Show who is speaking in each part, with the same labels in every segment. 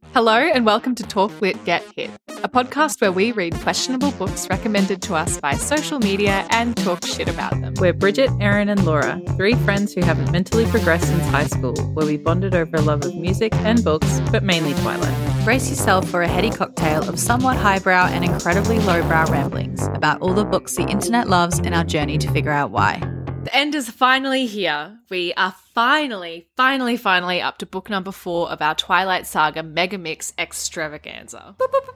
Speaker 1: Hello and welcome to Talk Lit Get Hit, a podcast where we read questionable books recommended to us by social media and talk shit about them.
Speaker 2: We're Bridget, Erin and Laura, three friends who haven't mentally progressed since high school, where we bonded over a love of music and books, but mainly Twilight.
Speaker 3: Brace yourself for a heady cocktail of somewhat highbrow and incredibly lowbrow ramblings about all the books the internet loves and our journey to figure out why.
Speaker 1: The end is finally here. We are finally up to book number 4 of our Twilight Saga Megamix extravaganza.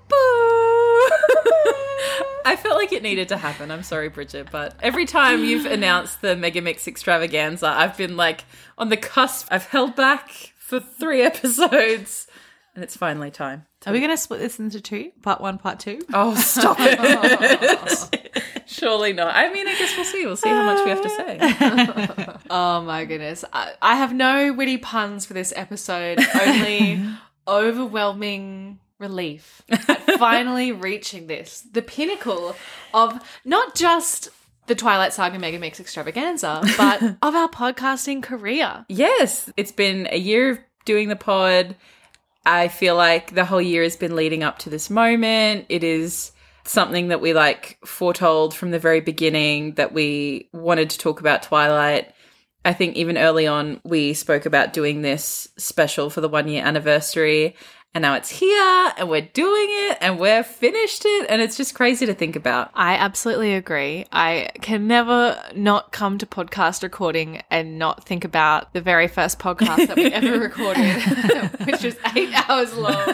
Speaker 2: I felt like it needed to happen. I'm sorry, Bridget, but every time you've announced the Megamix extravaganza, I've been like on the cusp. I've held back for 3 episodes, and it's finally time.
Speaker 3: Are we going to split this into 2? Part 1, part 2?
Speaker 2: Oh, stop it. Surely not. I mean, I guess we'll see. We'll see how much we have to say.
Speaker 1: Oh my goodness. I have no witty puns for this episode, only overwhelming relief at finally reaching this. The pinnacle of not just the Twilight Saga Megamix extravaganza, but of our podcasting career.
Speaker 2: Yes, it's been a year of doing the pod. I feel like the whole year has been leading up to this moment. It is something that we foretold from the very beginning that we wanted to talk about Twilight. I think even early on we spoke about doing this special for the 1-year anniversary, and now it's here and we're doing it and we're finished it, and it's just crazy to think about.
Speaker 1: I absolutely agree. I can never not come to podcast recording and not think about the very first podcast that we ever recorded, which was 8 hours long.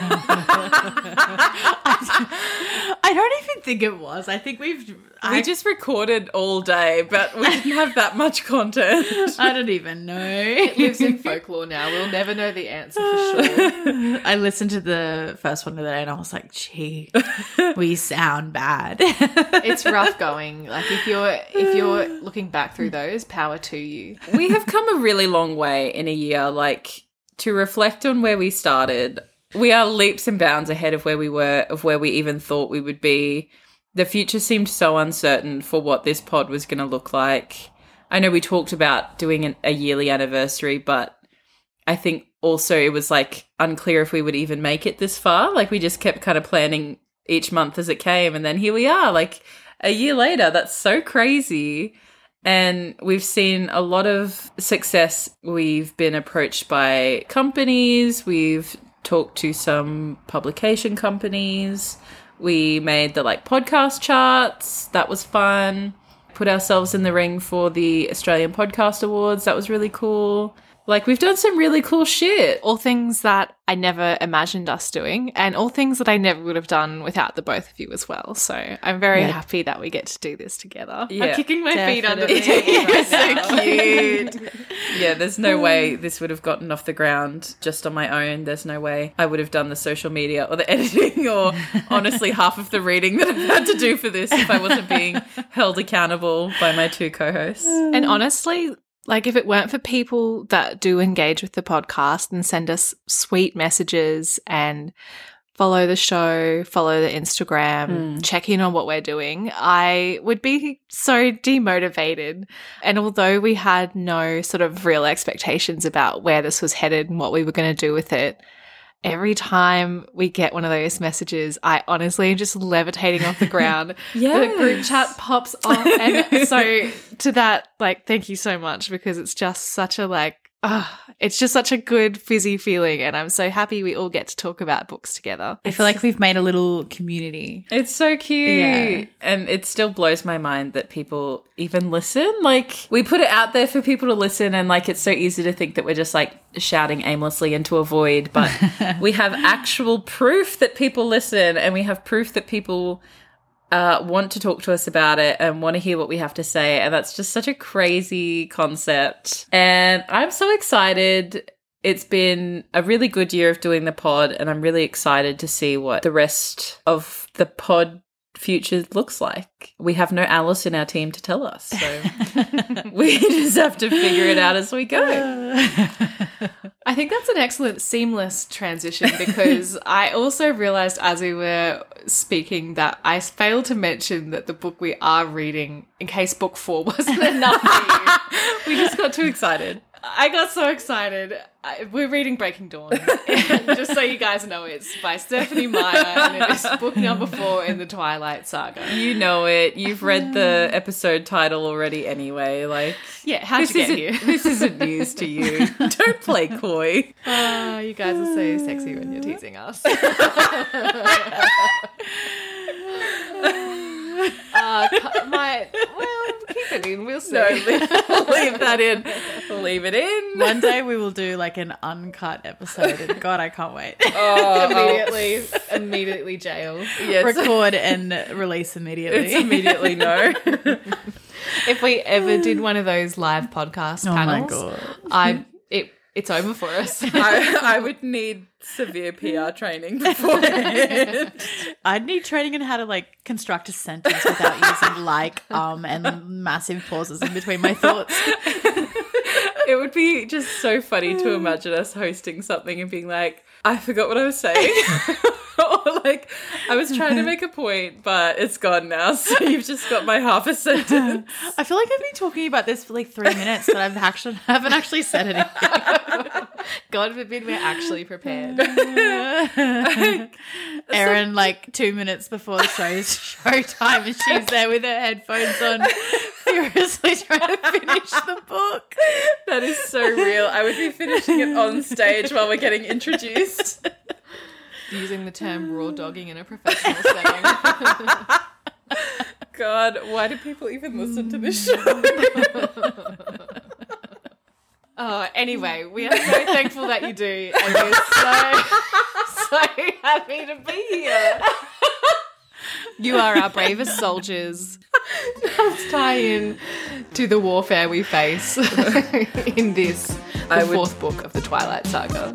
Speaker 3: I don't even think it was. I think we
Speaker 2: just recorded all day, but we didn't have that much content.
Speaker 3: I don't even know.
Speaker 1: It lives in folklore now. We'll never know the answer for sure.
Speaker 3: I listened to the first one today and I was like, gee, we sound bad.
Speaker 1: It's rough going. Like if you're looking back through those, power to you.
Speaker 2: We have come a really long way in a year. Like, to reflect on where we started, we are leaps and bounds ahead of where we were, of where we even thought we would be. The future seemed so uncertain for what this pod was going to look like. I know we talked about doing a yearly anniversary, but I think also it was unclear if we would even make it this far. We just kept kind of planning each month as it came, and then here we are, a year later. That's so crazy. And we've seen a lot of success. We've been approached by companies. We've talked to some publication companies. We made the podcast charts. That was fun. Put ourselves in the ring for the Australian Podcast Awards. That was really cool. We've done some really cool shit.
Speaker 1: All things that I never imagined us doing, and all things that I never would have done without the both of you as well. So I'm very happy that we get to do this together.
Speaker 2: Yeah,
Speaker 1: I'm kicking my feet under the table right now.
Speaker 2: So cute. Yeah, there's no way this would have gotten off the ground just on my own. There's no way I would have done the social media or the editing or honestly half of the reading that I've had to do for this if I wasn't being held accountable by my 2 co-hosts.
Speaker 1: And honestly, if it weren't for people that do engage with the podcast and send us sweet messages and follow the show, follow the Instagram, check in on what we're doing, I would be so demotivated. And although we had no sort of real expectations about where this was headed and what we were going to do with it, every time we get one of those messages, I honestly am just levitating off the ground.
Speaker 2: Yes.
Speaker 1: The group chat pops off. And so to that, thank you so much, because it's just such a it's just such a good fizzy feeling, and I'm so happy we all get to talk about books together.
Speaker 3: I feel like we've made a little community.
Speaker 2: It's so cute.
Speaker 3: Yeah.
Speaker 2: And it still blows my mind that people even listen. We put it out there for people to listen, and it's so easy to think that we're just shouting aimlessly into a void, but we have actual proof that people listen, and we have proof that people want to talk to us about it and want to hear what we have to say. And that's just such a crazy concept. And I'm so excited. It's been a really good year of doing the pod, and I'm really excited to see what the rest of the pod future looks like. We have no Alice in our team to tell us, so we just have to figure it out as we go.
Speaker 1: I think that's an excellent seamless transition, because I also realised as we were speaking that I failed to mention that the book we are reading, in case book 4 wasn't enough for you.
Speaker 2: We just got too excited.
Speaker 1: I got so excited. We're reading Breaking Dawn. Just so you guys know, it's by Stephanie Meyer, and it is book number 4 in the Twilight Saga.
Speaker 2: You know it. You've read the episode title already anyway. Like,
Speaker 1: yeah, how'd you get here?
Speaker 2: This isn't news to you. Don't play coy.
Speaker 1: You guys are so sexy when you're teasing us. Keep it in. We'll see.
Speaker 2: No, leave that in. Leave it in.
Speaker 3: One day we will do like an uncut episode, and God, I can't wait.
Speaker 1: Immediately jail.
Speaker 2: Yeah,
Speaker 3: record and release immediately.
Speaker 2: It's immediately no.
Speaker 1: If we ever did one of those live podcast panels,
Speaker 3: my God.
Speaker 1: It's over for us.
Speaker 2: I would need severe PR training beforehand.
Speaker 3: I'd need training in how to like construct a sentence without using and massive pauses in between my thoughts.
Speaker 2: It would be just so funny to imagine us hosting something and being like, I forgot what I was saying. Or like, I was trying to make a point, but it's gone now. So you've just got my half a sentence.
Speaker 3: I feel like I've been talking about this for like 3 minutes, but I haven't actually said anything.
Speaker 1: God forbid we're actually prepared.
Speaker 3: Erin, like 2 minutes before the show time, and she's there with her headphones on, furiously trying to finish the book.
Speaker 2: That is so real. I would be finishing it on stage while we're getting introduced.
Speaker 1: Using the term raw dogging in a professional setting.
Speaker 2: God, why do people even listen to this show?
Speaker 1: Anyway, we are so thankful that you do, and we're so happy to be here. You are our bravest soldiers. Let's tie in to the warfare we face in the fourth book of the Twilight Saga.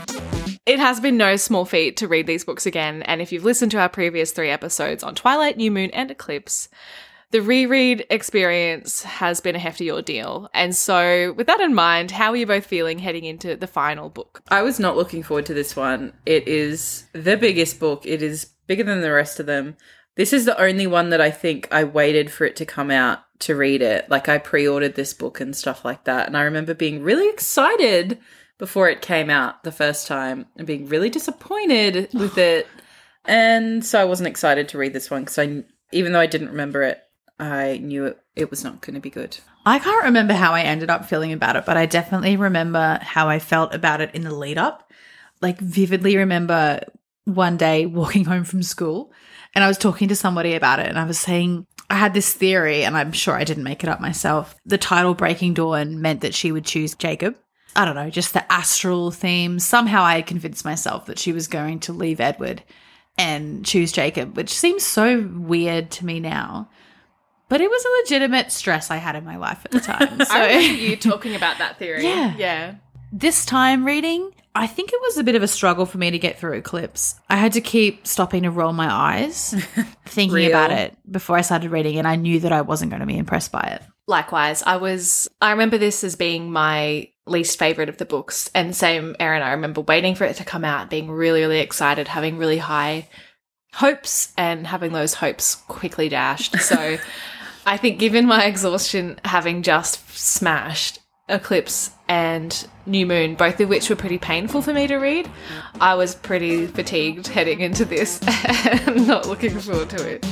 Speaker 1: It has been no small feat to read these books again, and if you've listened to our previous 3 episodes on Twilight, New Moon, and Eclipse, the reread experience has been a hefty ordeal. And so, with that in mind, how are you both feeling heading into the final book?
Speaker 2: I was not looking forward to this one. It is the biggest book. It is bigger than the rest of them. This is the only one that I think I waited for it to come out to read it. Like, I pre-ordered this book and stuff like that, and I remember being really excited before it came out the first time and being really disappointed with it. And so I wasn't excited to read this one because even though I didn't remember it, I knew it was not going to be good.
Speaker 3: I can't remember how I ended up feeling about it, but I definitely remember how I felt about it in the lead up. Like, vividly remember one day walking home from school and I was talking to somebody about it, and I was saying I had this theory, and I'm sure I didn't make it up myself. The title Breaking Dawn meant that she would choose Jacob. I don't know, just the astral theme. Somehow I had convinced myself that she was going to leave Edward and choose Jacob, which seems so weird to me now. But it was a legitimate stress I had in my life at the time. So
Speaker 1: I remember you talking about that theory. Yeah.
Speaker 3: This time reading, I think it was a bit of a struggle for me to get through Eclipse. I had to keep stopping to roll my eyes, thinking about it before I started reading, and I knew that I wasn't going to be impressed by it.
Speaker 1: Likewise, I remember this as being my least favorite of the books, and same, Erin, I remember waiting for it to come out, being really, really excited, having really high hopes, and having those hopes quickly dashed. So I think given my exhaustion, having just smashed Eclipse and New Moon, both of which were pretty painful for me to read, I was pretty fatigued heading into this and not looking forward to it.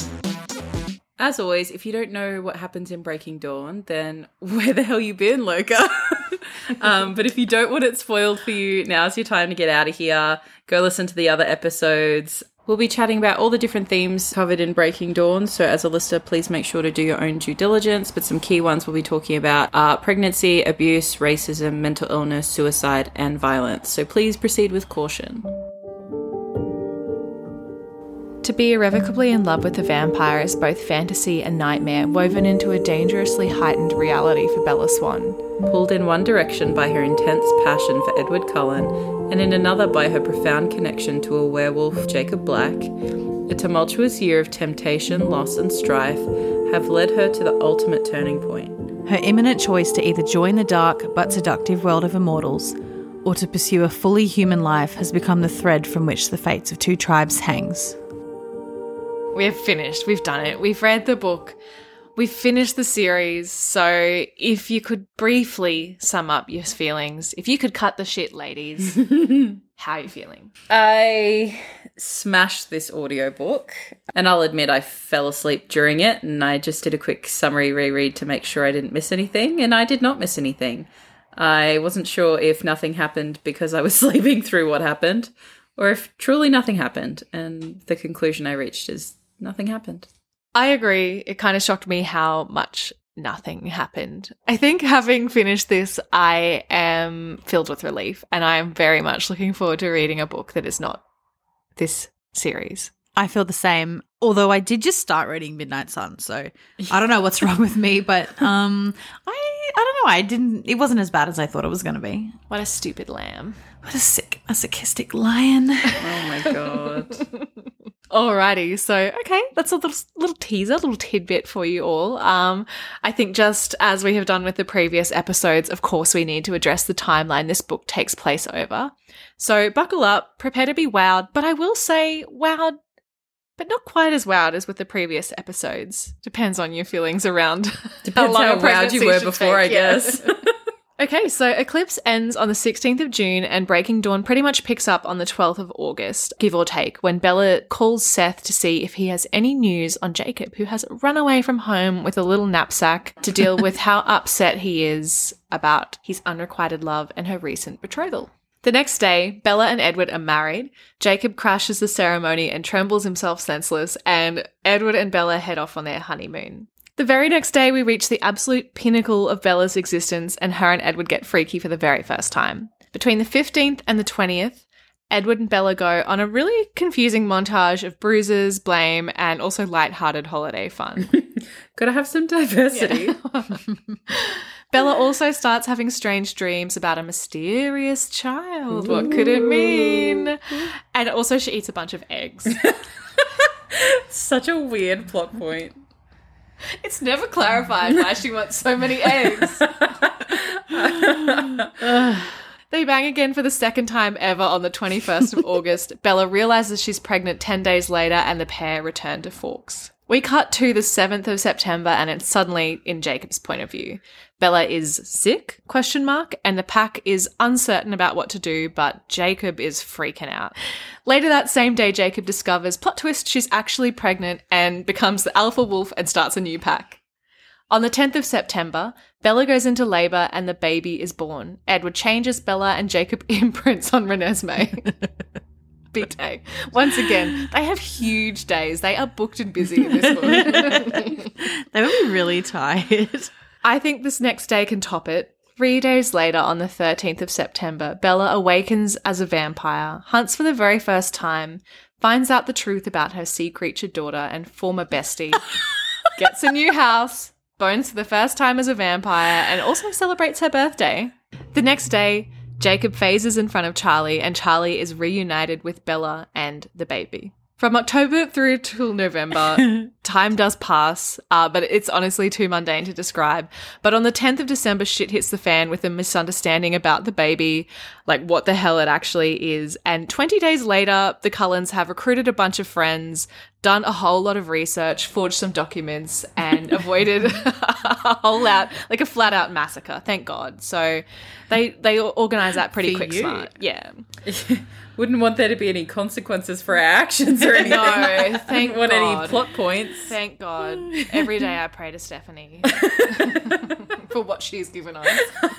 Speaker 2: As always, if you don't know what happens in Breaking Dawn, then where the hell you been, Loka? But if you don't want it spoiled for you, now's your time to get out of here. Go listen to the other episodes. We'll be chatting about all the different themes covered in Breaking Dawn. So as a listener, please make sure to do your own due diligence. But some key ones we'll be talking about are pregnancy, abuse, racism, mental illness, suicide, and violence. So please proceed with caution.
Speaker 1: To be irrevocably in love with a vampire is both fantasy and nightmare, woven into a dangerously heightened reality for Bella Swan.
Speaker 2: Pulled in one direction by her intense passion for Edward Cullen, and in another by her profound connection to a werewolf, Jacob Black, a tumultuous year of temptation, loss, and strife have led her to the ultimate turning point.
Speaker 3: Her imminent choice to either join the dark but seductive world of immortals or to pursue a fully human life has become the thread from which the fates of 2 tribes hangs.
Speaker 1: We've finished. We've done it. We've read the book. We've finished the series, so if you could briefly sum up your feelings, if you could cut the shit, ladies, how are you feeling?
Speaker 2: I smashed this audiobook, and I'll admit I fell asleep during it, and I just did a quick summary reread to make sure I didn't miss anything, and I did not miss anything. I wasn't sure if nothing happened because I was sleeping through what happened, or if truly nothing happened, and the conclusion I reached is nothing happened.
Speaker 1: I agree. It kind of shocked me how much nothing happened. I think having finished this, I am filled with relief, and I am very much looking forward to reading a book that is not this series.
Speaker 3: I feel the same, although I did just start reading Midnight Sun, so I don't know what's wrong with me, but I don't know. It wasn't as bad as I thought it was going to be.
Speaker 1: What a stupid lamb.
Speaker 3: What a masochistic lion.
Speaker 2: Oh my God.
Speaker 1: Alrighty, so okay, that's a little teaser, little tidbit for you all. I think just as we have done with the previous episodes, of course we need to address the timeline this book takes place over. So buckle up, prepare to be wowed, but I will say wowed, but not quite as wowed as with the previous episodes. Depends on your feelings around
Speaker 2: Depends how wowed you were before, I guess.
Speaker 1: Okay, so Eclipse ends on the 16th of June and Breaking Dawn pretty much picks up on the 12th of August, give or take, when Bella calls Seth to see if he has any news on Jacob, who has run away from home with a little knapsack to deal with how upset he is about his unrequited love and her recent betrothal. The next day, Bella and Edward are married. Jacob crashes the ceremony and trembles himself senseless, and Edward and Bella head off on their honeymoon. The very next day, we reach the absolute pinnacle of Bella's existence, and her and Edward get freaky for the very first time. Between the 15th and the 20th, Edward and Bella go on a really confusing montage of bruises, blame, and also lighthearted holiday fun.
Speaker 2: Gotta have some diversity.
Speaker 1: Yeah. Bella also starts having strange dreams about a mysterious child. What could it mean? And also she eats a bunch of eggs.
Speaker 2: Such a weird plot point.
Speaker 1: It's never clarified why she wants so many eggs. They bang again for the second time ever on the 21st of August. Bella realizes she's pregnant 10 days later and the pair return to Forks. We cut to the 7th of September and it's suddenly in Jacob's point of view. Bella is sick, ? And the pack is uncertain about what to do, but Jacob is freaking out. Later that same day, Jacob discovers, plot twist, she's actually pregnant and becomes the alpha wolf and starts a new pack. On the 10th of September, Bella goes into labour and the baby is born. Edward changes Bella and Jacob imprints on Renesmee. Big day. Once again, they have huge days. They are booked and busy in this book.
Speaker 3: They will be really tired.
Speaker 1: I think this next day can top it. 3 days later, on the 13th of September, Bella awakens as a vampire, hunts for the very first time, finds out the truth about her sea creature daughter and former bestie, gets a new house, bones for the first time as a vampire, and also celebrates her birthday. The next day, Jacob phases in front of Charlie, and Charlie is reunited with Bella and the baby. From October through till November, time does pass, but it's honestly too mundane to describe. But on the 10th of December, shit hits the fan with a misunderstanding about the baby, like what the hell it actually is. And 20 days later, the Cullens have recruited a bunch of friends, done a whole lot of research, forged some documents, and avoided a flat-out massacre, thank God. So they organise that pretty quick smart. Yeah.
Speaker 2: Wouldn't want there to be any consequences for our actions or anything.
Speaker 1: No, thank
Speaker 2: want
Speaker 1: God.
Speaker 2: any plot points.
Speaker 1: Thank God. Every day I pray to Stephanie for what she's given us.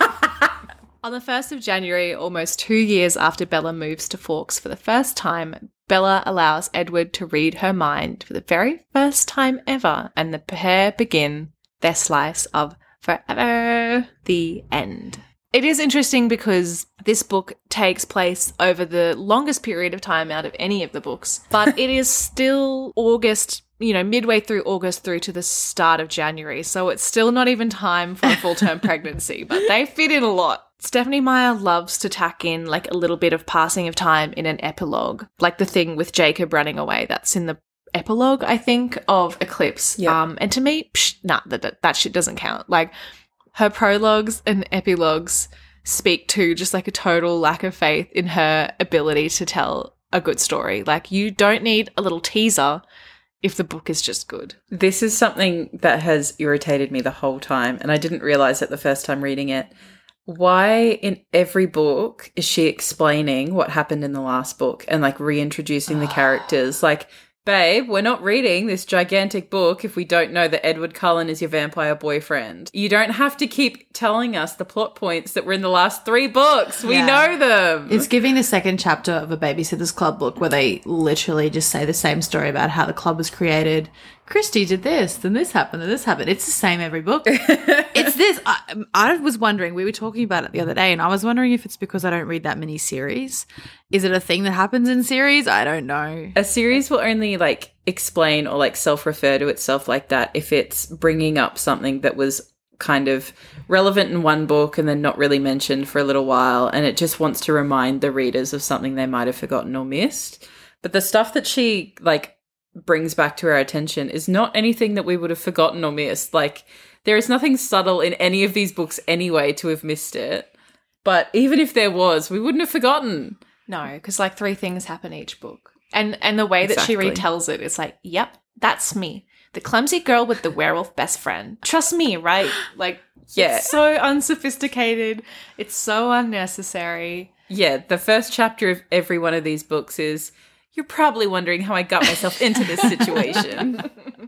Speaker 1: On the 1st of January, almost 2 years after Bella moves to Forks for the first time, Bella allows Edward to read her mind for the very first time ever, and the pair begin their slice of forever. The end. It is interesting because this book takes place over the longest period of time out of any of the books, but it is still August, midway through August through to the start of January, so it's still not even time for a full-term pregnancy, but they fit in a lot. Stephanie Meyer loves to tack in like a little bit of passing of time in an epilogue, like the thing with Jacob running away. That's in the epilogue, I think, of Eclipse.
Speaker 2: Yeah.
Speaker 1: And to me, that shit doesn't count. Like, her prologues and epilogues speak to just like a total lack of faith in her ability to tell a good story. Like, you don't need a little teaser. if the book is just good.
Speaker 2: This is something that has irritated me the whole time, and I didn't realize it the first time reading it. Why in every book is she explaining what happened in the last book and like reintroducing the characters? Like, babe, we're not reading this gigantic book if we don't know that Edward Cullen is your vampire boyfriend. You don't have to keep telling us the plot points that were in the last 3 books. We know them.
Speaker 3: It's giving the second chapter of a Babysitter's Club book where they literally just say the same story about how the club was created. Christy did this, then this happened, then this happened. It's the same every book. It's this. I was wondering, we were talking about it the other day, and I was wondering if it's because I don't read that many series. Is it a thing that happens in series? I don't know.
Speaker 2: A series will only like explain or like self-refer to itself like that if it's bringing up something that was kind of relevant in one book and then not really mentioned for a little while, and it just wants to remind the readers of something they might have forgotten or missed. But the stuff that she like brings back to our attention is not anything that we would have forgotten or missed. Like, there is nothing subtle in any of these books anyway to have missed it. But even if there was, we wouldn't have forgotten.
Speaker 1: No, because like 3 things happen each book. And the way that she retells it, it's like, yep, that's me. The clumsy girl with the werewolf best friend. Trust me, right? Like,
Speaker 2: yeah.
Speaker 1: It's so unsophisticated. It's so unnecessary.
Speaker 2: Yeah, the first chapter of every one of these books is, you're probably wondering how I got myself into this situation.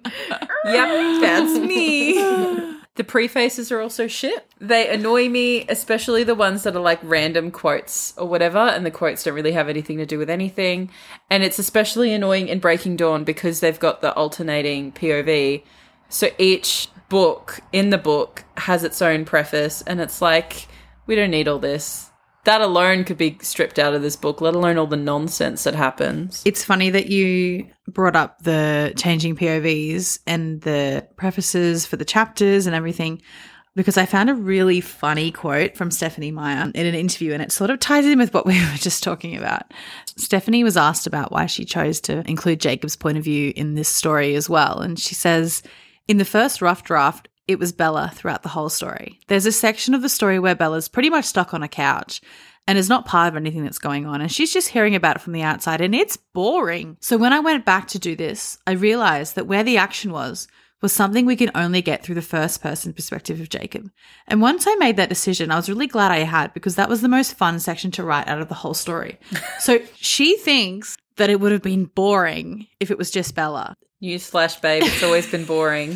Speaker 2: Yep, that's me. The prefaces are also shit. They annoy me, especially the ones that are like random quotes or whatever, and the quotes don't really have anything to do with anything. And it's especially annoying in Breaking Dawn because they've got the alternating POV. So each book in the book has its own preface, and it's like, we don't need all this. That alone could be stripped out of this book, let alone all the nonsense that happens.
Speaker 3: It's funny that you brought up the changing POVs and the prefaces for the chapters and everything, because I found a really funny quote from Stephenie Meyer in an interview, and it sort of ties in with what we were just talking about. Stephenie was asked about why she chose to include Jacob's point of view in this story as well, and she says, in the first rough draft, it was Bella throughout the whole story. There's a section of the story where Bella's pretty much stuck on a couch and is not part of anything that's going on, and she's just hearing about it from the outside, and it's boring. So when I went back to do this, I realized that where the action was something we can only get through the first-person perspective of Jacob. And once I made that decision, I was really glad I had, because that was the most fun section to write out of the whole story. So she thinks that it would have been boring if it was just Bella.
Speaker 2: Newsflash, babe, it's always been boring.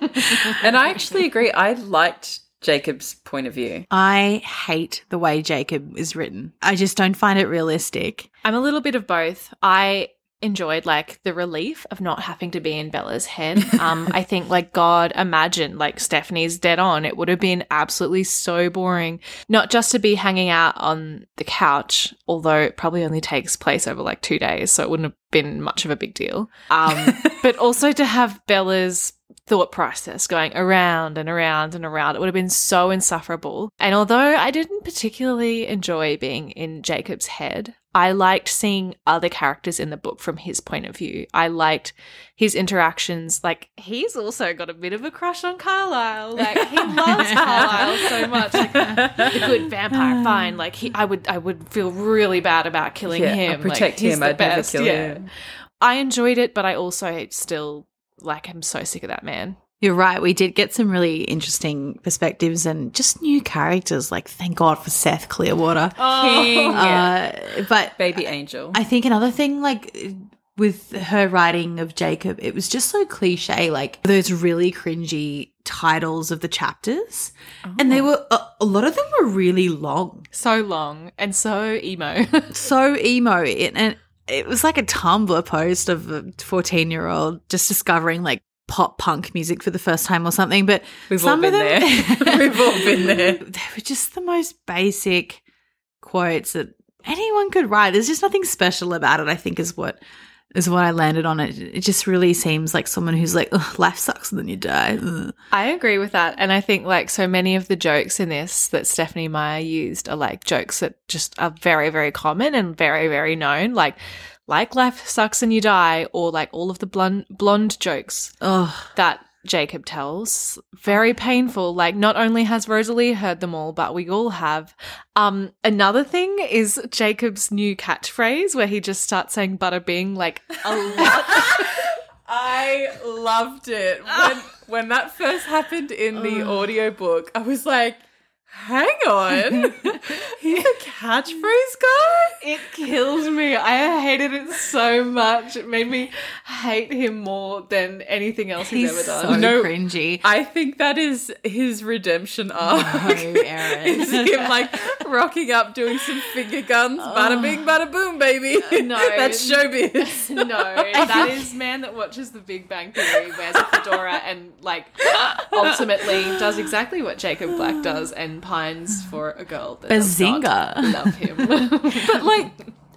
Speaker 2: And I actually agree. I liked Jacob's point of view.
Speaker 3: I hate the way Jacob is written. I just don't find it realistic.
Speaker 1: I'm a little bit of both. I enjoyed like the relief of not having to be in Bella's head. I think like, God, imagine like Stephanie's dead on. It would have been absolutely so boring, not just to be hanging out on the couch, although it probably only takes place over like 2 days, so it wouldn't have been much of a big deal. But also to have Bella's thought process going around and around and around. It would have been so insufferable. And although I didn't particularly enjoy being in Jacob's head, I liked seeing other characters in the book from his point of view. I liked his interactions. Like, he's also got a bit of a crush on Carlisle. Like, he loves Carlisle so much. Like, the good vampire, fine. Like, I would feel really bad about killing him.
Speaker 2: I'll protect
Speaker 1: like,
Speaker 2: him. I'd never kill him.
Speaker 1: I enjoyed it, but I also still, like, I'm so sick of that man.
Speaker 3: You're right. We did get some really interesting perspectives and just new characters. Like, thank God for Seth Clearwater. But
Speaker 2: baby angel.
Speaker 3: I think another thing, like with her writing of Jacob, it was just so cliche. Like those really cringy titles of the chapters, and they were a lot of them were really long,
Speaker 1: so long and so emo,
Speaker 3: so emo, and it was like a Tumblr post of a 14-year-old just discovering like pop punk music for the first time or something. But
Speaker 2: we've all been there. We've all been there.
Speaker 3: They were just the most basic quotes that anyone could write. There's just nothing special about it, I think, is what I landed on. It just really seems like someone who's like, life sucks and then you die. Ugh.
Speaker 1: I agree with that. And I think like so many of the jokes in this that Stephenie Meyer used are like jokes that just are very, very common and very, very known. Like life sucks and you die, or like all of the blonde jokes that Jacob tells. Very painful. Like, not only has Rosalie heard them all, but we all have. Another thing is Jacob's new catchphrase where he just starts saying bada bing like a lot.
Speaker 2: I loved it. When that first happened in the audiobook, I was like, hang on. He's a catchphrase guy?
Speaker 1: It kills me. I hated it so much. It made me hate him more than anything else he's ever done.
Speaker 3: So cringy.
Speaker 2: I think that is his redemption arc.
Speaker 3: No, Erin.
Speaker 2: It's him like rocking up, doing some finger guns, bada bing, bada boom, baby.
Speaker 1: No.
Speaker 2: That's showbiz.
Speaker 1: No, that is man that watches The Big Bang Theory, wears a fedora, and like ultimately does exactly what Jacob Black does and pines for a girl that does not
Speaker 3: Bazinga.
Speaker 1: love him.
Speaker 2: But like,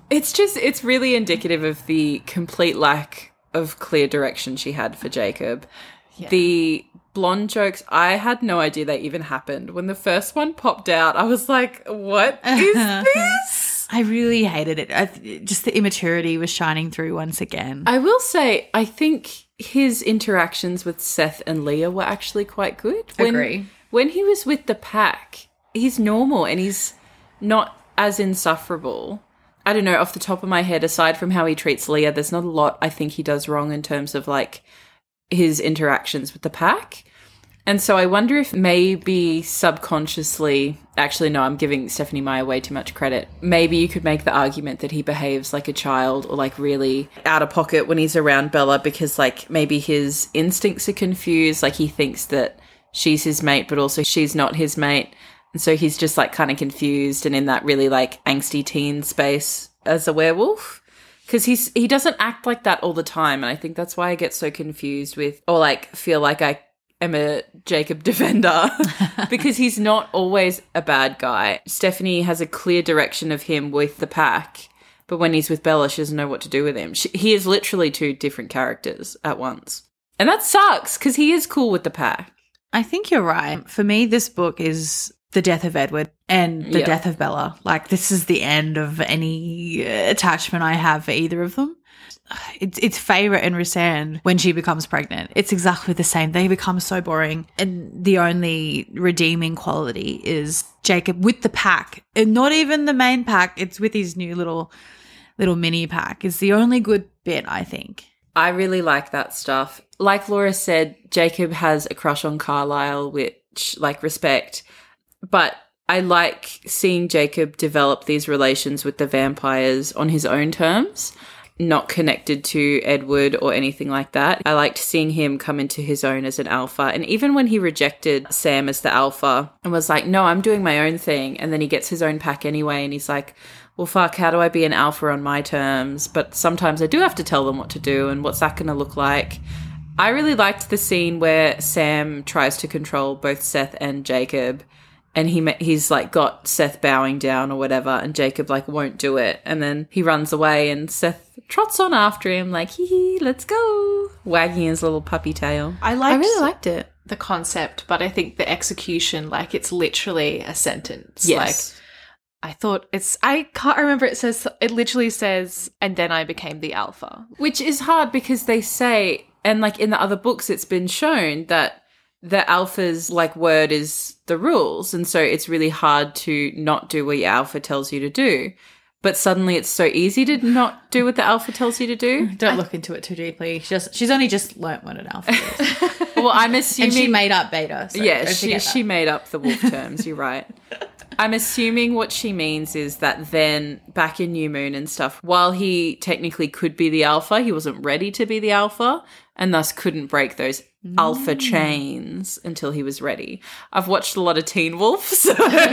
Speaker 2: it's really indicative of the complete lack of clear direction she had for Jacob.
Speaker 1: Yeah.
Speaker 2: The blonde jokes, I had no idea they even happened. When the first one popped out, I was like, what is this?
Speaker 3: I really hated it. Just the immaturity was shining through once again.
Speaker 2: I will say, I think his interactions with Seth and Leah were actually quite good.
Speaker 3: Agree.
Speaker 2: When he was with the pack, he's normal and he's not as insufferable. I don't know, off the top of my head, aside from how he treats Leah, there's not a lot I think he does wrong in terms of like his interactions with the pack. And so I wonder if maybe subconsciously, actually no, I'm giving Stephenie Meyer way too much credit. Maybe you could make the argument that he behaves like a child or like really out of pocket when he's around Bella because like maybe his instincts are confused. Like he thinks that she's his mate, but also she's not his mate. And so he's just like kind of confused and in that really like angsty teen space as a werewolf. Because he doesn't act like that all the time. And I think that's why I get so confused with, or like feel like I am a Jacob defender because he's not always a bad guy. Stephenie has a clear direction of him with the pack, but when he's with Bella, she doesn't know what to do with him. He is literally two different characters at once. And that sucks because he is cool with the pack.
Speaker 3: I think you're right. For me, this book is the death of Edward and the death of Bella. Like, this is the end of any attachment I have for either of them. It's Feyre and Rhysand when she becomes pregnant. It's exactly the same. They become so boring. And the only redeeming quality is Jacob with the pack. And not even the main pack. It's with his new little mini pack. It's the only good bit, I think.
Speaker 2: I really like that stuff. Like Laura said, Jacob has a crush on Carlisle, which, like, respect. But I like seeing Jacob develop these relations with the vampires on his own terms, not connected to Edward or anything like that. I liked seeing him come into his own as an alpha. And even when he rejected Sam as the alpha and was like, no, I'm doing my own thing. And then he gets his own pack anyway. And he's like, well, fuck, how do I be an alpha on my terms? But sometimes I do have to tell them what to do. And what's that going to look like? I really liked the scene where Sam tries to control both Seth and Jacob. And he's like got Seth bowing down or whatever, and Jacob like won't do it. And then he runs away and Seth trots on after him like, hee, let's go, wagging his little puppy tail.
Speaker 1: I really liked it, the concept, but I think the execution, like it's literally a sentence.
Speaker 2: Yes.
Speaker 1: Like, I thought I can't remember, it literally says, and then I became the alpha.
Speaker 2: Which is hard because they say, and like in the other books it's been shown that the alpha's like word is the rules, and so it's really hard to not do what your alpha tells you to do. But suddenly it's so easy to not do what the alpha tells you to do.
Speaker 3: Don't look into it too deeply. She's only just learnt what an alpha is.
Speaker 2: Well, I'm assuming...
Speaker 3: And she made up beta. So
Speaker 2: yeah, she made up the wolf terms, you're right. I'm assuming what she means is that then back in New Moon and stuff, while he technically could be the alpha, he wasn't ready to be the alpha and thus couldn't break those alpha chains until he was ready. I've watched a lot of Teen Wolf, so...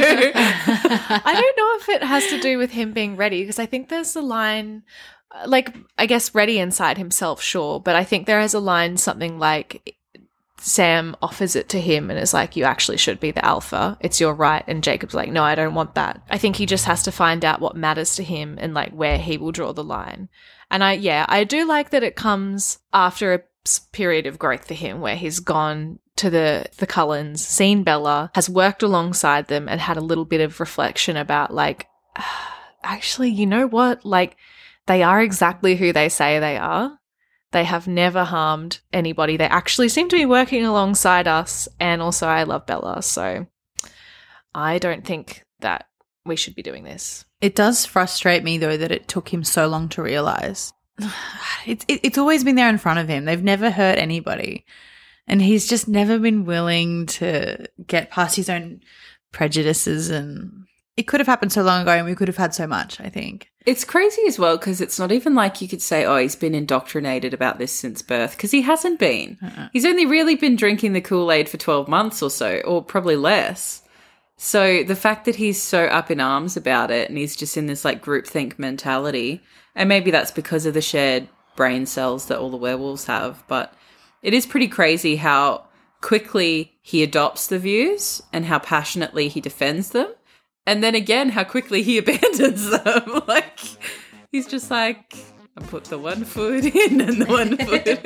Speaker 1: I don't know if it has to do with him being ready, because I think there's a line, like, I guess ready inside himself, sure, but I think there is a line something like... Sam offers it to him and is like, you actually should be the alpha. It's your right. And Jacob's like, no, I don't want that. I think he just has to find out what matters to him and like where he will draw the line. And I do like that it comes after a period of growth for him where he's gone to the Cullens, seen Bella, has worked alongside them and had a little bit of reflection about like, actually, you know what? Like, they are exactly who they say they are. They have never harmed anybody. They actually seem to be working alongside us. And also I love Bella. So I don't think that we should be doing this.
Speaker 3: It does frustrate me, though, that it took him so long to realise. it's always been there in front of him. They've never hurt anybody. And he's just never been willing to get past his own prejudices, and it could have happened so long ago and we could have had so much, I think.
Speaker 2: It's crazy as well because it's not even like you could say, oh, he's been indoctrinated about this since birth, because he hasn't been. He's only really been drinking the Kool-Aid for 12 months or so, or probably less. So the fact that he's so up in arms about it and he's just in this like groupthink mentality, and maybe that's because of the shared brain cells that all the werewolves have, but it is pretty crazy how quickly he adopts the views and how passionately he defends them. And then again, how quickly he abandons them. Like, he's just like, I put the one foot in and the one foot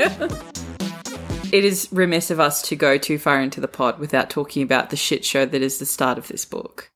Speaker 2: out. It is remiss of us to go too far into the pod without talking about the shit show that is the start of this book.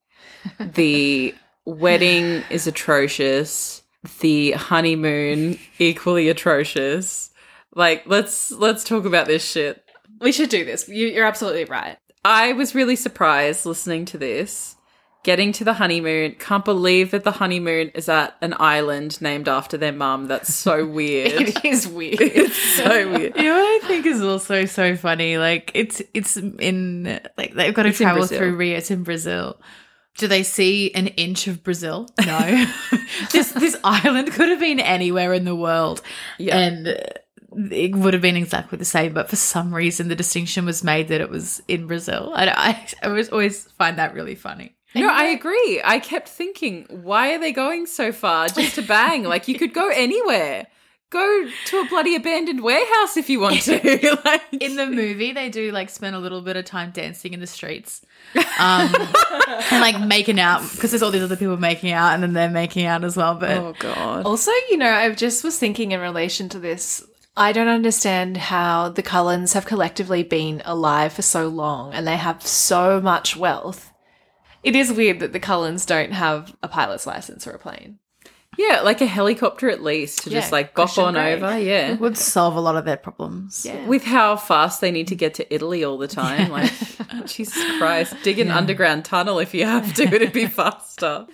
Speaker 2: The wedding is atrocious. The honeymoon, equally atrocious. Like, let's talk about this shit.
Speaker 1: We should do this. You're absolutely right.
Speaker 2: I was really surprised listening to this. Getting to the honeymoon. Can't believe that the honeymoon is at an island named after their mum. That's so weird.
Speaker 1: It is weird.
Speaker 2: It's so weird.
Speaker 3: You know what I think is also so funny? Like, it's in, like, they've got to travel through Rio. It's in Brazil. Do they see an inch of Brazil? No. This island could have been anywhere in the world. Yeah. And it would have been exactly the same, but for some reason the distinction was made that it was in Brazil. I always find that really funny.
Speaker 2: No, I agree. I kept thinking, why are they going so far just to bang? Like, you could go anywhere. Go to a bloody abandoned warehouse if you want to. Like,
Speaker 3: in the movie, they do, like, spend a little bit of time dancing in the streets and, like, making out, because there's all these other people making out and then they're making out as well. But
Speaker 2: oh, God.
Speaker 1: Also, you know, I just was thinking in relation to this, I don't understand how the Cullens have collectively been alive for so long and they have so much wealth. It is weird that the Cullens don't have a pilot's license or a plane.
Speaker 2: Yeah, like a helicopter at least to just like bop on over. Yeah.
Speaker 3: It would solve a lot of their problems.
Speaker 1: Yeah.
Speaker 2: With how fast they need to get to Italy all the time. Like, Jesus Christ, dig an underground tunnel if you have to. It'd be faster.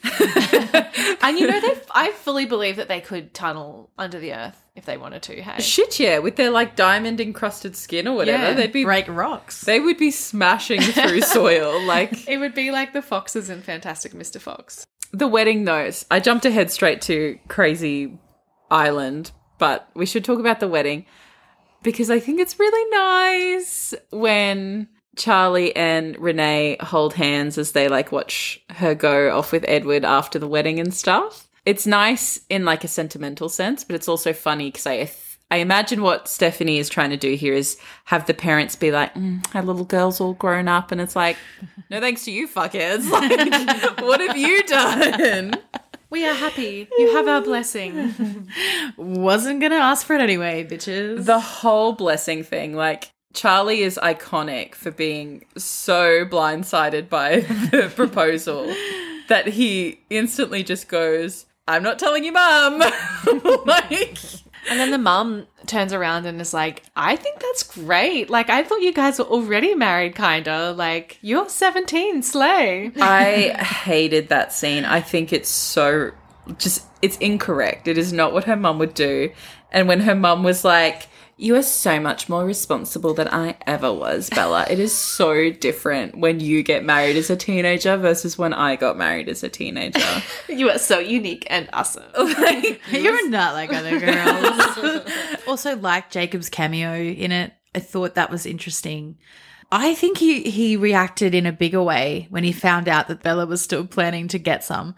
Speaker 1: And you know, I fully believe that they could tunnel under the earth if they wanted to, hey?
Speaker 2: Shit, yeah. With their like diamond encrusted skin or whatever, they'd be
Speaker 3: break rocks.
Speaker 2: They would be smashing through soil. Like,
Speaker 1: it would be like the foxes in Fantastic Mr. Fox.
Speaker 2: The wedding notes. I jumped ahead straight to Crazy Island, but we should talk about the wedding because I think it's really nice when Charlie and Renee hold hands as they like watch her go off with Edward after the wedding and stuff. It's nice in like a sentimental sense, but it's also funny because I imagine what Stephanie is trying to do here is have the parents be like, our little girl's all grown up, and it's like, no thanks to you fuckheads. Like, what have you done?
Speaker 1: We are happy. You have our blessing.
Speaker 3: Wasn't going to ask for it anyway, bitches.
Speaker 2: The whole blessing thing, like, Charlie is iconic for being so blindsided by the proposal that he instantly just goes, I'm not telling you, Mum. Like...
Speaker 1: And then the mum turns around and is like, I think that's great. Like, I thought you guys were already married, kind of. Like, you're 17, slay.
Speaker 2: I hated that scene. I think it's so just, it's incorrect. It is not what her mum would do. And when her mum was like, you are so much more responsible than I ever was, Bella. It is so different when you get married as a teenager versus when I got married as a teenager.
Speaker 1: You are so unique and awesome.
Speaker 3: Like, you're not like other girls. Also, like Jacob's cameo in it, I thought that was interesting. I think he reacted in a bigger way when he found out that Bella was still planning to get some.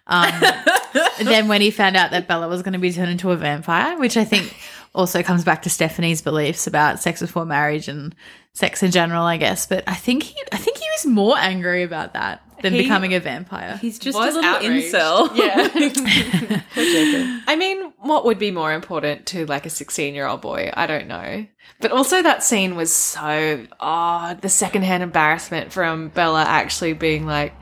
Speaker 3: Then when he found out that Bella was going to be turned into a vampire, which I think also comes back to Stephanie's beliefs about sex before marriage and sex in general, I guess. But I think he was more angry about that than becoming a vampire.
Speaker 2: He's just a little incel.
Speaker 1: Yeah. I mean, what would be more important to like a 16-year-old boy? I don't know. But also that scene was so, the secondhand embarrassment from Bella actually being like,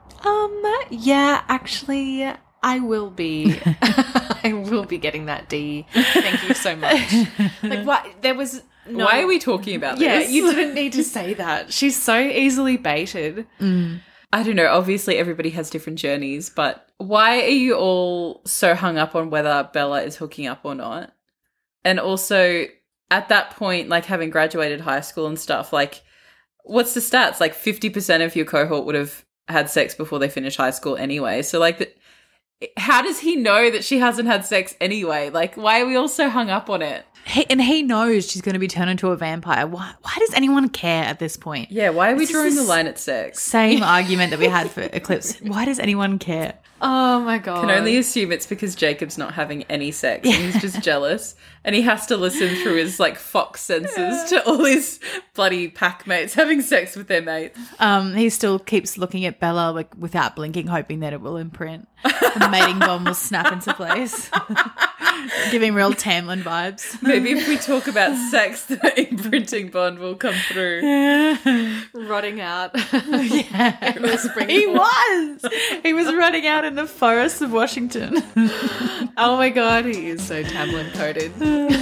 Speaker 1: yeah, actually, I will be getting that D. Thank you so much. Like, what? There was no...
Speaker 2: Why are we talking about this?
Speaker 1: Yeah, you didn't need to say that. She's so easily baited.
Speaker 2: I don't know, obviously everybody has different journeys, but why are you all so hung up on whether Bella is hooking up or not? And also, at that point, like having graduated high school and stuff, like, what's the stats? Like 50% of your cohort would have had sex before they finish high school anyway. So, like, how does he know that she hasn't had sex anyway? Like, why are we all so hung up on it?
Speaker 3: He knows she's going to be turned into a vampire. Why does anyone care at this point?
Speaker 2: Yeah, why are we
Speaker 3: It's
Speaker 2: drawing
Speaker 3: just
Speaker 2: the line at sex?
Speaker 3: Same argument that we had for Eclipse. Why does anyone care?
Speaker 1: Oh my God.
Speaker 2: Can only assume it's because Jacob's not having any sex and he's just jealous. And he has to listen through his, like, fox senses to all his bloody pack mates having sex with their mates.
Speaker 3: He still keeps looking at Bella like without blinking, hoping that it will imprint. The mating bomb will snap into place. Giving real Tamlin vibes.
Speaker 2: Maybe if we talk about sex, the imprinting bond will come through.
Speaker 1: Rotting out.
Speaker 3: Yeah.
Speaker 1: In the spring.
Speaker 3: He was running out in the forests of Washington.
Speaker 1: Oh my God, he is so Tamlin coded.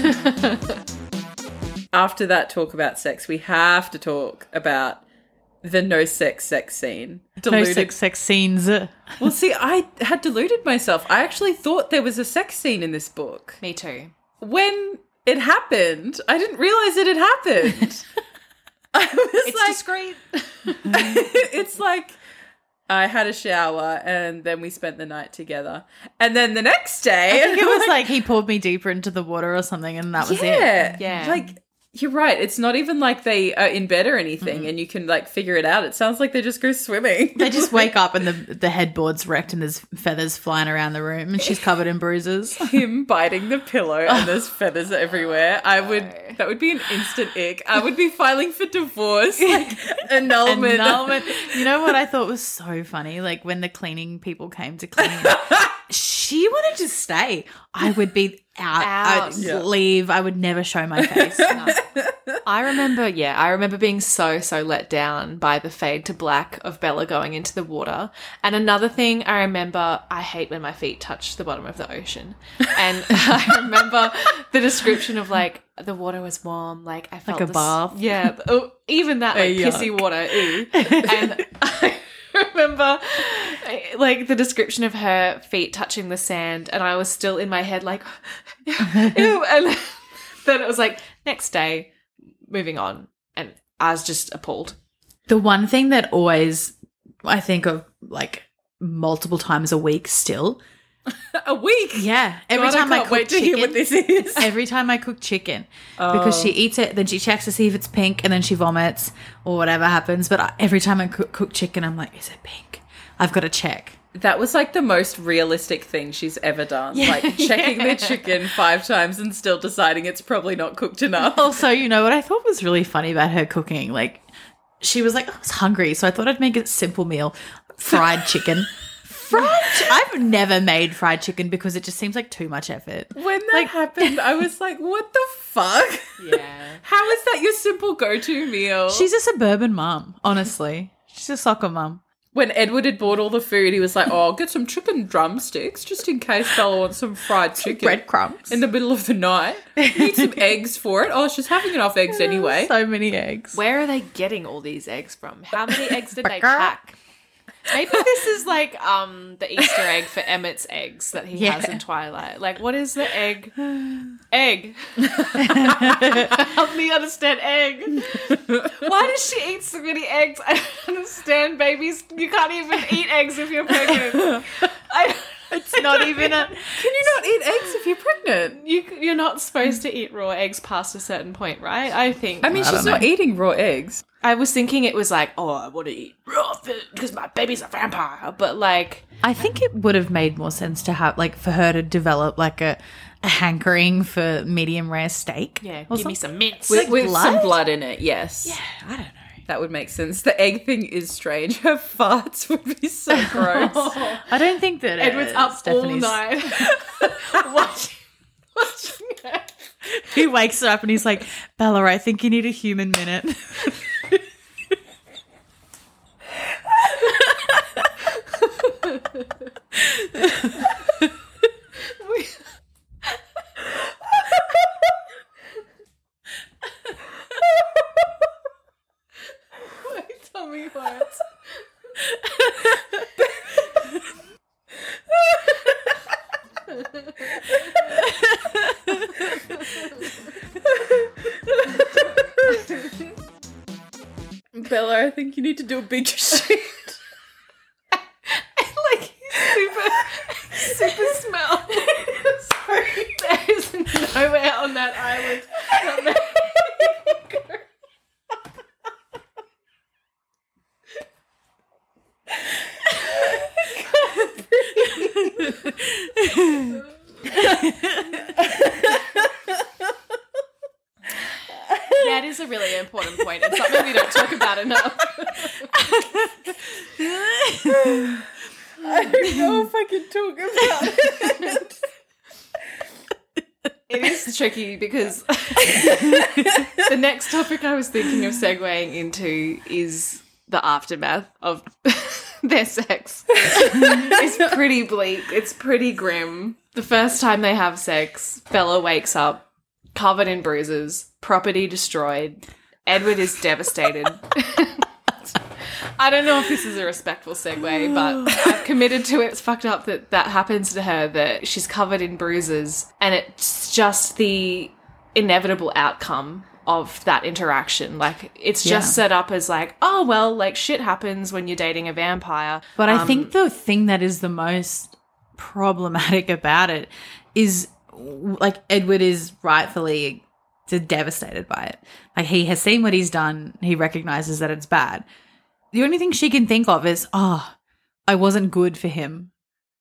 Speaker 2: After that talk about sex, we have to talk about the no sex scene.
Speaker 3: No sex scenes.
Speaker 2: Well, see, I had deluded myself. I actually thought there was a sex scene in this book.
Speaker 1: Me too.
Speaker 2: When it happened, I didn't realize it had happened. I was
Speaker 1: It's discreet.
Speaker 2: it's like I had a shower and then we spent the night together. And then the next day...
Speaker 3: I think it was like he pulled me deeper into the water or something and that was it.
Speaker 1: Yeah.
Speaker 2: Like, you're right. It's not even like they are in bed or anything and you can, like, figure it out. It sounds like they just go swimming.
Speaker 3: They just wake up and the headboard's wrecked and there's feathers flying around the room and she's covered in bruises.
Speaker 2: Him biting the pillow and there's feathers everywhere. That would be an instant ick. I would be filing for divorce. Like, annulment.
Speaker 3: You know what I thought was so funny? Like when the cleaning people came to clean, she wanted to stay. I would be out. I'd leave. I would never show my face. No.
Speaker 1: I remember being so let down by the fade to black of Bella going into the water. And another thing I remember, I hate when my feet touch the bottom of the ocean. And I remember the description of like the water was warm, like I felt
Speaker 3: like a bath.
Speaker 1: Yeah, even that like pissy water. Ew. And I remember like the description of her feet touching the sand, and I was still in my head like, ew. And then it was like next day, moving on, and I was just appalled.
Speaker 3: The one thing that always I think of like multiple times a week still.
Speaker 2: A week?
Speaker 3: Yeah. Every time I cook
Speaker 2: wait to hear what this is.
Speaker 3: Every time I cook chicken. Because she eats it, then she checks to see if it's pink, and then she vomits or whatever happens. But every time I cook chicken, I'm like, is it pink? I've got to check.
Speaker 2: That was like the most realistic thing she's ever done.
Speaker 3: Yeah.
Speaker 2: Like checking the chicken 5 times and still deciding it's probably not cooked enough.
Speaker 3: Also, you know what I thought was really funny about her cooking? Like, she was like, I was hungry, so I thought I'd make a simple meal. Fried chicken. I've never made fried chicken because it just seems like too much effort.
Speaker 2: When that happened, I was like, what the fuck?
Speaker 1: Yeah.
Speaker 2: How is that your simple go-to meal?
Speaker 3: She's a suburban mum, honestly. She's a soccer mum.
Speaker 2: When Edward had bought all the food, he was like, oh, I'll get some chicken drumsticks just in case Bella wants some fried chicken.
Speaker 3: Breadcrumbs.
Speaker 2: In the middle of the night. Need some eggs for it. Oh, she's having enough eggs anyway.
Speaker 3: So many eggs.
Speaker 1: Where are they getting all these eggs from? How many eggs did they pack? Maybe this is like the Easter egg for Emmett's eggs that he has in Twilight. Like, what is the egg? Egg. Help me understand egg. Why does she eat so many eggs? I don't understand, babies. You can't even eat eggs if you're pregnant. It's not even a...
Speaker 2: Can you not eat eggs if you're pregnant?
Speaker 1: You're not supposed to eat raw eggs past a certain point, right? I think.
Speaker 2: I mean, she's not eating raw eggs.
Speaker 1: I was thinking it was like, oh, I want to eat raw because my baby's a vampire. But like,
Speaker 3: I think it would have made more sense to have, like, for her to develop like a hankering for medium rare steak.
Speaker 1: yeah, give me some mince.
Speaker 2: With
Speaker 3: blood?
Speaker 2: some blood in it, yes.
Speaker 3: Yeah, I don't know.
Speaker 2: That would make sense. The egg thing is strange. Her farts would be so gross.
Speaker 3: I don't think that
Speaker 1: Edward's up
Speaker 3: Stephanie's...
Speaker 1: all night watching her.
Speaker 3: He wakes her up and he's like, Bella, I think you need a human minute.
Speaker 1: My tummy hurts.
Speaker 2: Bella, I think you need to do a big shit.
Speaker 1: Like super smell. Sorry, there is nowhere on that island. That is a really important point. It's something we don't talk about enough.
Speaker 2: I don't know if I can talk about it.
Speaker 1: It is tricky because the next topic I was thinking of segueing into is the aftermath of their sex. It's pretty bleak. It's pretty grim. The first time they have sex, Bella wakes up covered in bruises, property destroyed. Edward is devastated. I don't know if this is a respectful segue, but I've committed to it. It's fucked up that that happens to her, that she's covered in bruises, and it's just the inevitable outcome of that interaction. Like, it's just set up as like, oh, well, like, shit happens when you're dating a vampire.
Speaker 3: But I think the thing that is the most problematic about it is, like, Edward is rightfully devastated by it. Like, he has seen what he's done. He recognizes that it's bad. The only thing she can think of is, oh, I wasn't good for him.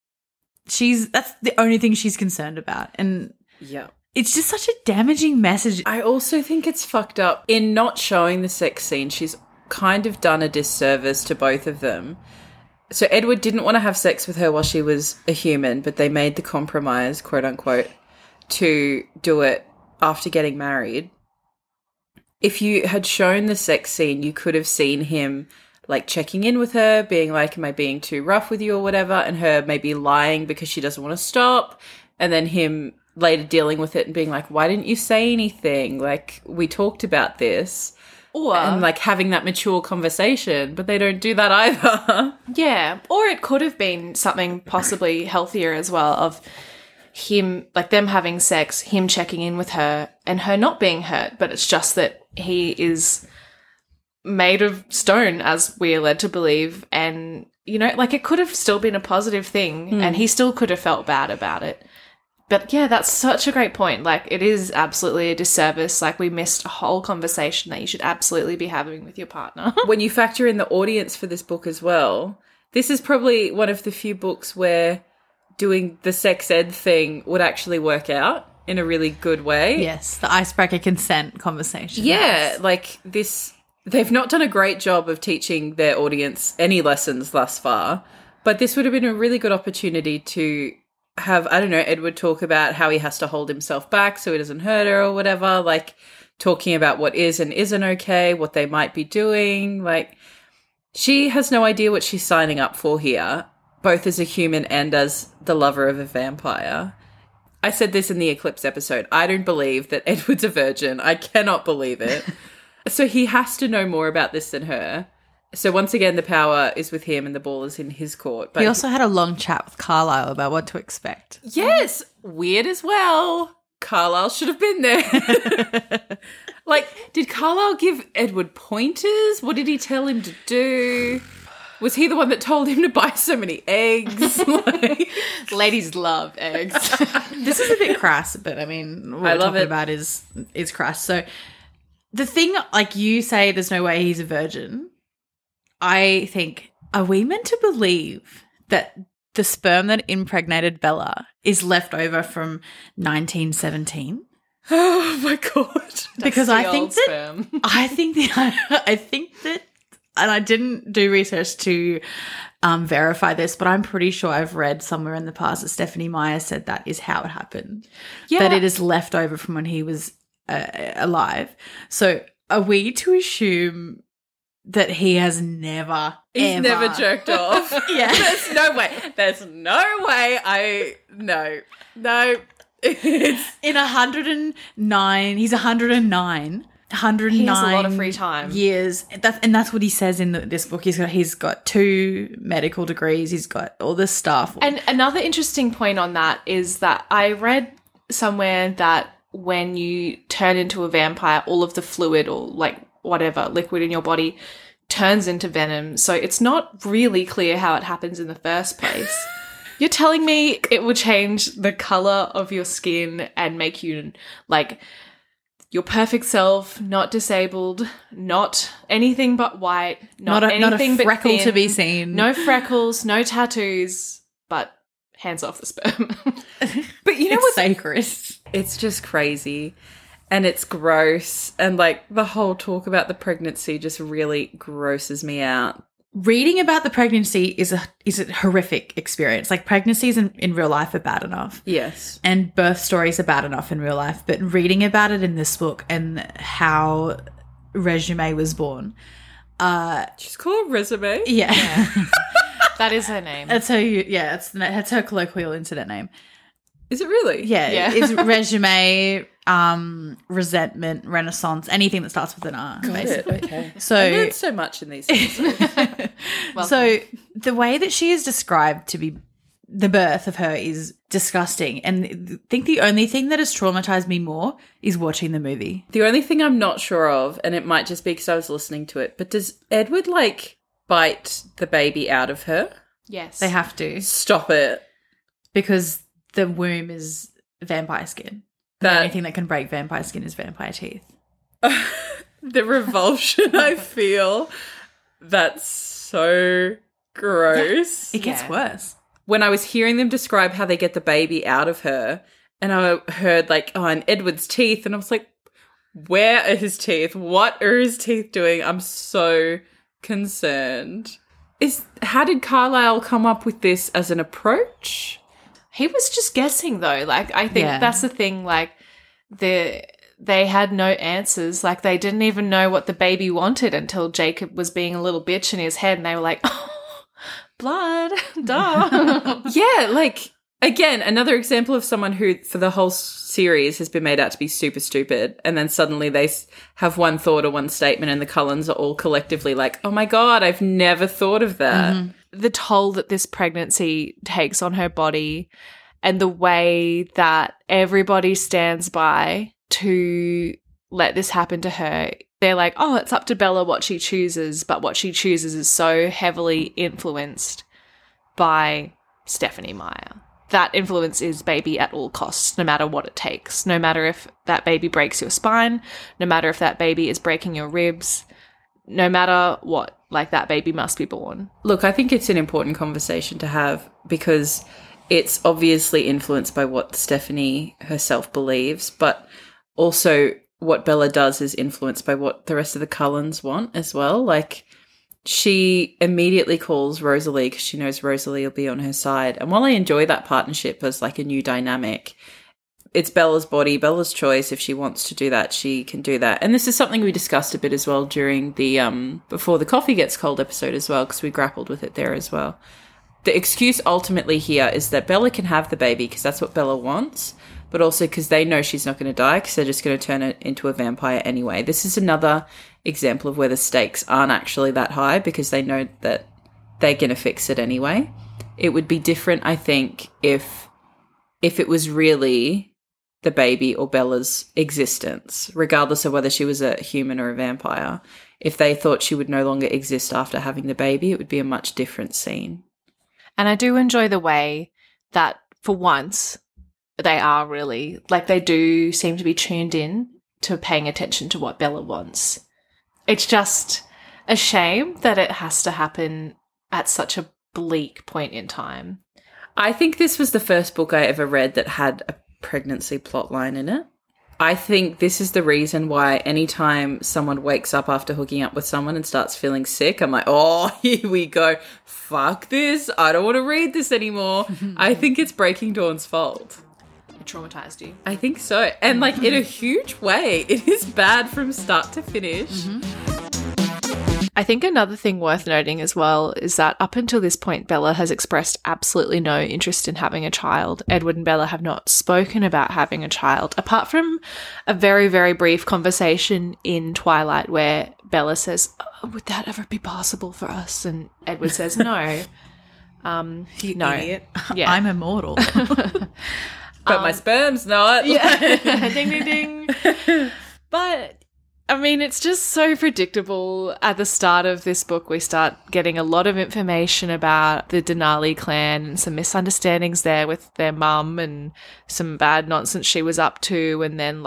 Speaker 3: That's the only thing she's concerned about. And
Speaker 2: yeah,
Speaker 3: it's just such a damaging message.
Speaker 2: I also think it's fucked up. In not showing the sex scene, she's kind of done a disservice to both of them. So Edward didn't want to have sex with her while she was a human, but they made the compromise, quote unquote, to do it after getting married. If you had shown the sex scene, you could have seen him like checking in with her, being like, am I being too rough with you or whatever? And her maybe lying because she doesn't want to stop. And then him later dealing with it and being like, why didn't you say anything? Like, we talked about this. And like having that mature conversation, but they don't do that either.
Speaker 1: Yeah. Or it could have been something possibly healthier as well, of him, like them having sex, him checking in with her and her not being hurt. But it's just that he is made of stone, as we are led to believe. And, you know, like, it could have still been a positive thing and he still could have felt bad about it. But yeah, that's such a great point. Like, it is absolutely a disservice. Like, we missed a whole conversation that you should absolutely be having with your partner.
Speaker 2: When you factor in the audience for this book as well, this is probably one of the few books where doing the sex ed thing would actually work out in a really good way.
Speaker 3: Yes, the icebreaker consent conversation.
Speaker 2: Yeah, like this, they've not done a great job of teaching their audience any lessons thus far, but this would have been a really good opportunity to have, I don't know, Edward talk about how he has to hold himself back so he doesn't hurt her or whatever, like talking about what is and isn't okay, what they might be doing. Like, she has no idea what she's signing up for here, both as a human and as the lover of a vampire. I said this in the Eclipse episode. I don't believe that Edward's a virgin. I cannot believe it. So he has to know more about this than her. So once again, the power is with him and the ball is in his court. But
Speaker 3: he also had a long chat with Carlisle about what to expect.
Speaker 2: Yes, weird as well. Carlisle should have been there. Like, did Carlisle give Edward pointers? What did he tell him to do? Was he the one that told him to buy so many eggs? Like,
Speaker 1: ladies love eggs.
Speaker 3: This is a bit crass, but I mean, what we're talking about is crass. So the thing, like you say, there's no way he's a virgin. I think, are we meant to believe that the sperm that impregnated Bella is left over from 1917?
Speaker 2: Oh my God.
Speaker 3: Because I think that, and I didn't do research to verify this, but I'm pretty sure I've read somewhere in the past that Stephanie Meyer said that is how it happened. Yeah. That it is left over from when he was alive. So are we to assume that he has never
Speaker 2: jerked off?
Speaker 3: Yeah.
Speaker 2: There's no way. No.
Speaker 3: In 109, he's 109. 109
Speaker 1: he has a lot of free time.
Speaker 3: Years. And that's what he says in this book. He's got 2 medical degrees. He's got all this stuff.
Speaker 1: And another interesting point on that is that I read somewhere that when you turn into a vampire, all of the fluid or like whatever liquid in your body turns into venom, so it's not really clear how it happens in the first place. You're telling me it will change the color of your skin and make you like your perfect self, not disabled, not anything but white, not anything
Speaker 3: not a
Speaker 1: but
Speaker 3: freckle
Speaker 1: thin,
Speaker 3: to be seen.
Speaker 1: no freckles, no tattoos, but hands off the sperm.
Speaker 2: But you know
Speaker 3: It's
Speaker 2: what's
Speaker 3: sacred.
Speaker 2: It's just crazy. And it's gross. And like the whole talk about the pregnancy just really grosses me out.
Speaker 3: Reading about the pregnancy is a horrific experience. Like pregnancies in real life are bad enough.
Speaker 2: Yes.
Speaker 3: And birth stories are bad enough in real life. But reading about it in this book and how Resume was born.
Speaker 2: Just call it Resume.
Speaker 3: Yeah.
Speaker 1: That is her name.
Speaker 3: That's that's her colloquial internet name.
Speaker 2: Is it really?
Speaker 3: Yeah. It's Resume, resentment, renaissance, anything that starts with an R.
Speaker 2: Got
Speaker 3: basically.
Speaker 2: it. Okay.
Speaker 3: So
Speaker 2: I learned so much in these episodes.
Speaker 3: So the way that she is described to be the birth of her is disgusting. And I think the only thing that has traumatized me more is watching the movie.
Speaker 2: The only thing I'm not sure of, and it might just be because I was listening to it, but does Edward like bite the baby out of her?
Speaker 1: Yes.
Speaker 3: They have to
Speaker 2: Stop it.
Speaker 3: because the womb is vampire skin. The
Speaker 2: That-
Speaker 3: only thing that can break vampire skin is vampire teeth.
Speaker 2: The revulsion I feel, that's so gross.
Speaker 3: It gets
Speaker 1: Yeah.
Speaker 3: worse.
Speaker 2: When I was hearing them describe how they get the baby out of her, and I heard like, oh, and Edward's teeth, and I was like, where are his teeth? What are his teeth doing? I'm so concerned. How did Carlisle come up with this as an approach?
Speaker 1: He was just guessing though. Like I think
Speaker 3: Yeah.
Speaker 1: that's the thing. Like they had no answers. Like they didn't even know what the baby wanted until Jacob was being a little bitch in his head, and they were like, "Oh, blood, duh."
Speaker 2: Yeah, like, again, another example of someone who, for the whole series, has been made out to be super stupid, and then suddenly they have one thought or one statement, and the Cullens are all collectively like, oh my god, I've never thought of that.
Speaker 1: The toll that this pregnancy takes on her body, and the way that everybody stands by to let this happen to her. They're like, oh, it's up to Bella what she chooses, but what she chooses is so heavily influenced by Stephenie Meyer. That influence is baby at all costs, no matter what it takes. No matter if that baby breaks your spine, no matter if that baby is breaking your ribs, no matter what, like that baby must be born.
Speaker 2: Look, I think it's an important conversation to have because it's obviously influenced by what Stephenie herself believes, but also what Bella does is influenced by what the rest of the Cullens want as well. Like, she immediately calls Rosalie because she knows Rosalie will be on her side. And while I enjoy that partnership as like a new dynamic, it's Bella's body, Bella's choice. If she wants to do that, she can do that. And this is something we discussed a bit as well during the Before the Coffee Gets Cold episode as well, because we grappled with it there as well. The excuse ultimately here is that Bella can have the baby because that's what Bella wants, but also because they know she's not going to die because they're just going to turn it into a vampire anyway. This is another example of where the stakes aren't actually that high because they know that they're going to fix it anyway. It would be different, I think, if it was really the baby or Bella's existence, regardless of whether she was a human or a vampire. If they thought she would no longer exist after having the baby, it would be a much different scene.
Speaker 1: And I do enjoy the way that, for once, they are really, like, they do seem to be tuned in to paying attention to what Bella wants. It's just a shame that it has to happen at such a bleak point in time.
Speaker 2: I think this was the first book I ever read that had a pregnancy plotline in it. I think this is the reason why anytime someone wakes up after hooking up with someone and starts feeling sick, I'm like, oh, here we go. Fuck this. I don't want to read this anymore. I think it's Breaking Dawn's fault.
Speaker 1: It traumatized you.
Speaker 2: I think so. And like in a huge way, it is bad from start to finish.
Speaker 1: I think another thing worth noting as well is that up until this point, Bella has expressed absolutely no interest in having a child. Edward and Bella have not spoken about having a child, apart from a very, very brief conversation in Twilight where Bella says, oh, would that ever be possible for us? And Edward says, no. No.
Speaker 3: Idiot.
Speaker 1: Yeah.
Speaker 3: I'm immortal.
Speaker 2: But my sperm's not.
Speaker 1: Yeah. Ding, ding, ding. But I mean, it's just so predictable. At the start of this book, we start getting a lot of information about the Denali clan and some misunderstandings there with their mum and some bad nonsense she was up to. And then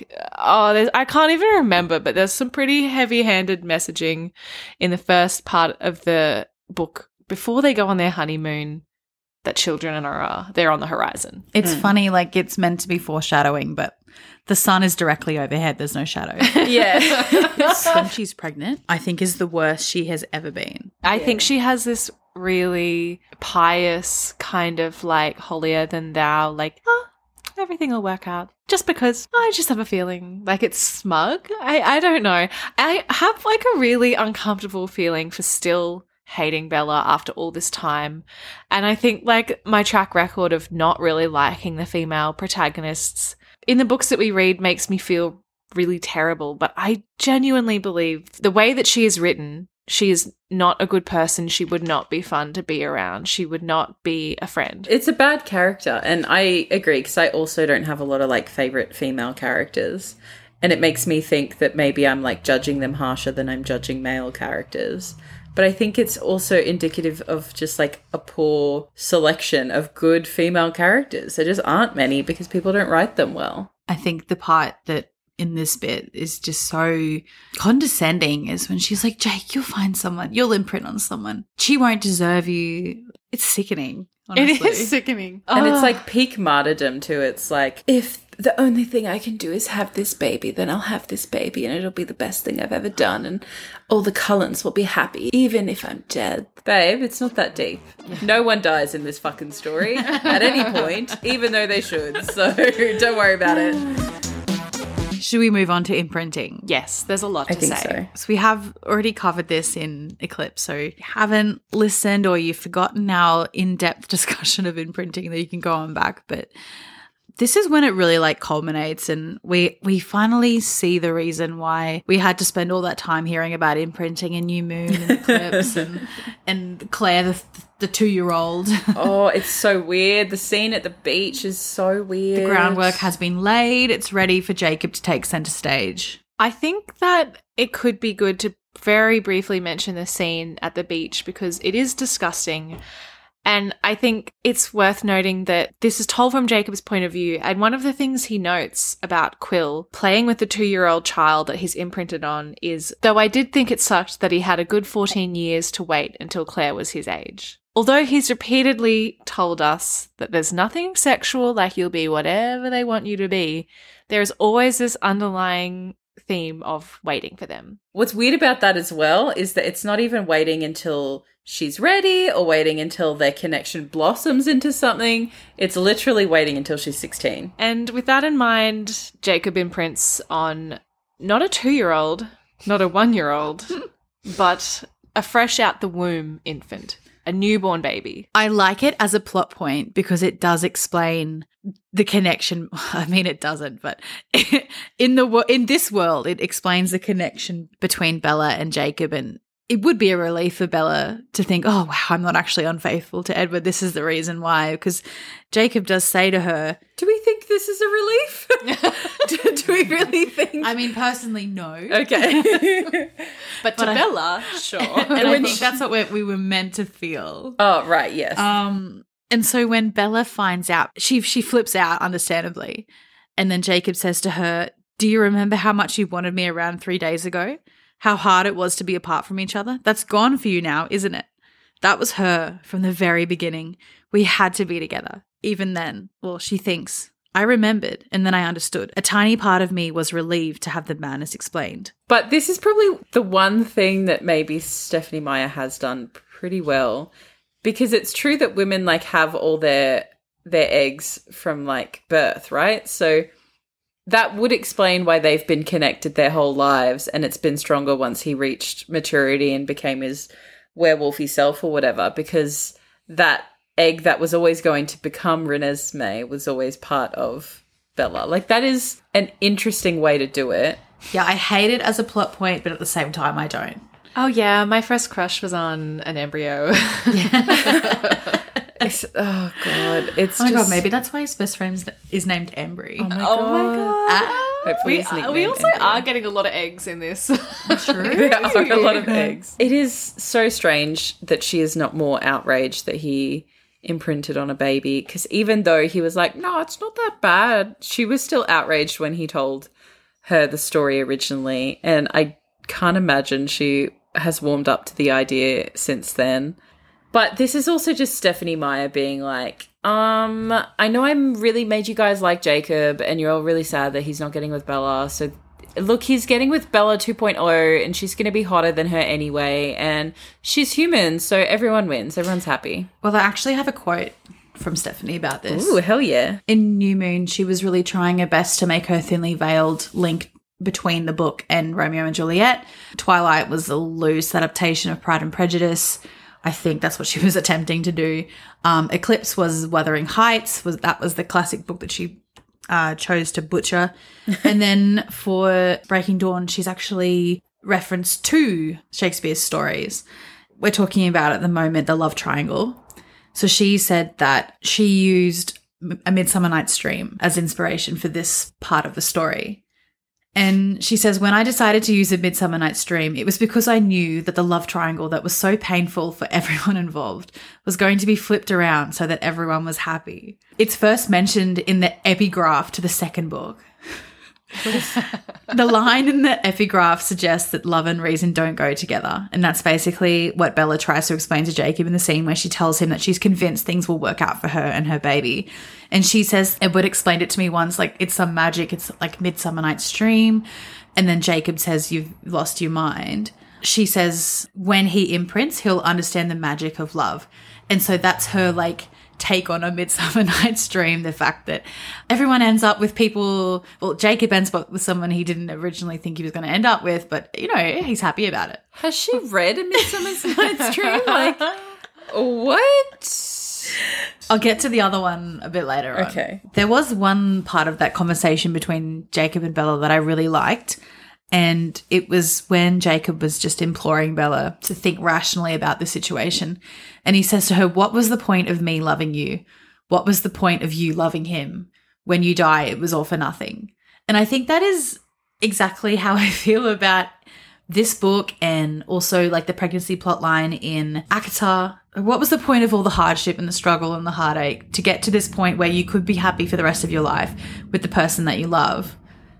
Speaker 1: I can't even remember, but there's some pretty heavy-handed messaging in the first part of the book before they go on their honeymoon that children are they're on the horizon.
Speaker 3: It's funny, it's meant to be foreshadowing, but the sun is directly overhead. There's no shadow.
Speaker 2: Yeah.
Speaker 3: When she's pregnant, I think is the worst she has ever been.
Speaker 1: I think she has this really pious kind of holier than thou, everything will work out. Just because I just have a feeling it's smug. I don't know. I have a really uncomfortable feeling for still hating Bella after all this time. And I think my track record of not really liking the female protagonists in the books that we read makes me feel really terrible. But I genuinely believe the way that she is written, she is not a good person. She would not be fun to be around. She would not be a friend.
Speaker 2: It's a bad character. And I agree, because I also don't have a lot of favorite female characters. And it makes me think that maybe I'm judging them harsher than I'm judging male characters. But I think it's also indicative of just a poor selection of good female characters. There just aren't many because people don't write them well.
Speaker 3: I think the part that in this bit is just so condescending is when she's like, Jake, you'll find someone. You'll imprint on someone. She won't deserve you. It's sickening, honestly.
Speaker 1: It is sickening.
Speaker 2: And it's peak martyrdom too. It's if the only thing I can do is have this baby, then I'll have this baby and it'll be the best thing I've ever done and all the Cullens will be happy, even if I'm dead. Babe, it's not that deep. No one dies in this fucking story at any point, even though they should. So don't worry about it.
Speaker 3: Should we move on to imprinting?
Speaker 1: Yes, there's a lot to say.
Speaker 3: So we have already covered this in Eclipse. So if you haven't listened or you've forgotten our in-depth discussion of imprinting, then you can go on back. But this is when it really culminates, and we finally see the reason why we had to spend all that time hearing about imprinting and New Moon and Eclipse and Claire, the 2-year-old.
Speaker 2: Oh, it's so weird. The scene at the beach is so weird.
Speaker 3: The groundwork has been laid. It's ready for Jacob to take center stage.
Speaker 1: I think that it could be good to very briefly mention the scene at the beach because it is disgusting. And I think it's worth noting that this is told from Jacob's point of view. And one of the things he notes about Quill playing with the 2-year-old child that he's imprinted on is, though I did think it sucked that he had a good 14 years to wait until Claire was his age. Although he's repeatedly told us that there's nothing sexual, you'll be whatever they want you to be, there is always this underlying theme of waiting for them.
Speaker 2: What's weird about that as well is that it's not even waiting until she's ready or waiting until their connection blossoms into something. It's literally waiting until she's 16.
Speaker 1: And with that in mind, Jacob imprints on not a 2-year-old, not a 1-year-old, but a fresh out the womb infant, a newborn baby.
Speaker 3: I like it as a plot point because it does explain the connection. I mean, it doesn't, but in this world, it explains the connection between Bella and Jacob. And it would be a relief for Bella to think, oh, wow, I'm not actually unfaithful to Edward. This is the reason why. Because Jacob does say to her,
Speaker 2: do we think this is a relief? do we really think?
Speaker 3: I mean, personally, no.
Speaker 2: Okay.
Speaker 1: but to Bella, sure.
Speaker 3: And I think that's what we were meant to feel.
Speaker 2: Oh, right, yes.
Speaker 3: And so when Bella finds out, she flips out, understandably. And then Jacob says to her, do you remember how much you wanted me around 3 days ago? How hard it was to be apart from each other? That's gone for you now, isn't it? That was her from the very beginning. We had to be together. Even then, well, she thinks, I remembered and then I understood. A tiny part of me was relieved to have the madness explained.
Speaker 2: But this is probably the one thing that maybe Stephenie Meyer has done pretty well, because it's true that women have all their eggs from birth, right? So that would explain why they've been connected their whole lives, and it's been stronger once he reached maturity and became his werewolfy self or whatever, because that egg that was always going to become Renesmee was always part of Bella. That is an interesting way to do it.
Speaker 3: Yeah, I hate it as a plot point, but at the same time, I don't.
Speaker 1: Oh, yeah, my first crush was on an embryo.
Speaker 2: Oh, God. It's
Speaker 3: God, maybe that's why his best friend is named Embry.
Speaker 2: Oh, my God. Hopefully his nickname
Speaker 1: We also
Speaker 2: Envy.
Speaker 1: are getting a lot of eggs in this.
Speaker 2: There are a lot of eggs. It is so strange that she is not more outraged that he imprinted on a baby, because even though he was like, no, it's not that bad, she was still outraged when he told her the story originally, and I can't imagine she has warmed up to the idea since then. But this is also just Stephenie Meyer being like, I know I'm really made you guys like Jacob and you're all really sad that he's not getting with Bella, so look, he's getting with Bella 2.0 and she's going to be hotter than her anyway, and she's human, so everyone wins. Everyone's happy.
Speaker 3: Well, I actually have a quote from Stephenie about this.
Speaker 2: Ooh, hell yeah.
Speaker 3: In New Moon, she was really trying her best to make her thinly veiled link between the book and Romeo and Juliet. Twilight was a loose adaptation of Pride and Prejudice. I think that's what she was attempting to do. Eclipse was Wuthering Heights. That was the classic book that she chose to butcher. And then for Breaking Dawn, she's actually referenced 2 Shakespeare's stories. We're talking about at the moment the love triangle. So she said that she used A Midsummer Night's Dream as inspiration for this part of the story. And she says, when I decided to use A Midsummer Night's Dream, it was because I knew that the love triangle that was so painful for everyone involved was going to be flipped around so that everyone was happy. It's first mentioned in the epigraph to the second book. The line in the epigraph suggests that love and reason don't go together. And that's basically what Bella tries to explain to Jacob in the scene where she tells him that she's convinced things will work out for her and her baby. And she says, Edward explained it to me once, like, it's some magic. It's like Midsummer Night's Dream. And then Jacob says, you've lost your mind. She says, when he imprints, he'll understand the magic of love. And so that's her, like, take on A Midsummer Night's Dream, the fact that everyone ends up with people, well, Jacob ends up with someone he didn't originally think he was going to end up with, but, you know, he's happy about it.
Speaker 2: Has she read A Midsummer Night's Dream? Like, what?
Speaker 3: I'll get to the other one a bit later on.
Speaker 2: Okay.
Speaker 3: There was one part of that conversation between Jacob and Bella that I really liked, and it was when Jacob was just imploring Bella to think rationally about the situation. And he says to her, what was the point of me loving you? What was the point of you loving him? When you die, it was all for nothing. And I think that is exactly how I feel about this book, and also like the pregnancy plotline in ACOTAR. What was the point of all the hardship and the struggle and the heartache to get to this point where you could be happy for the rest of your life with the person that you love?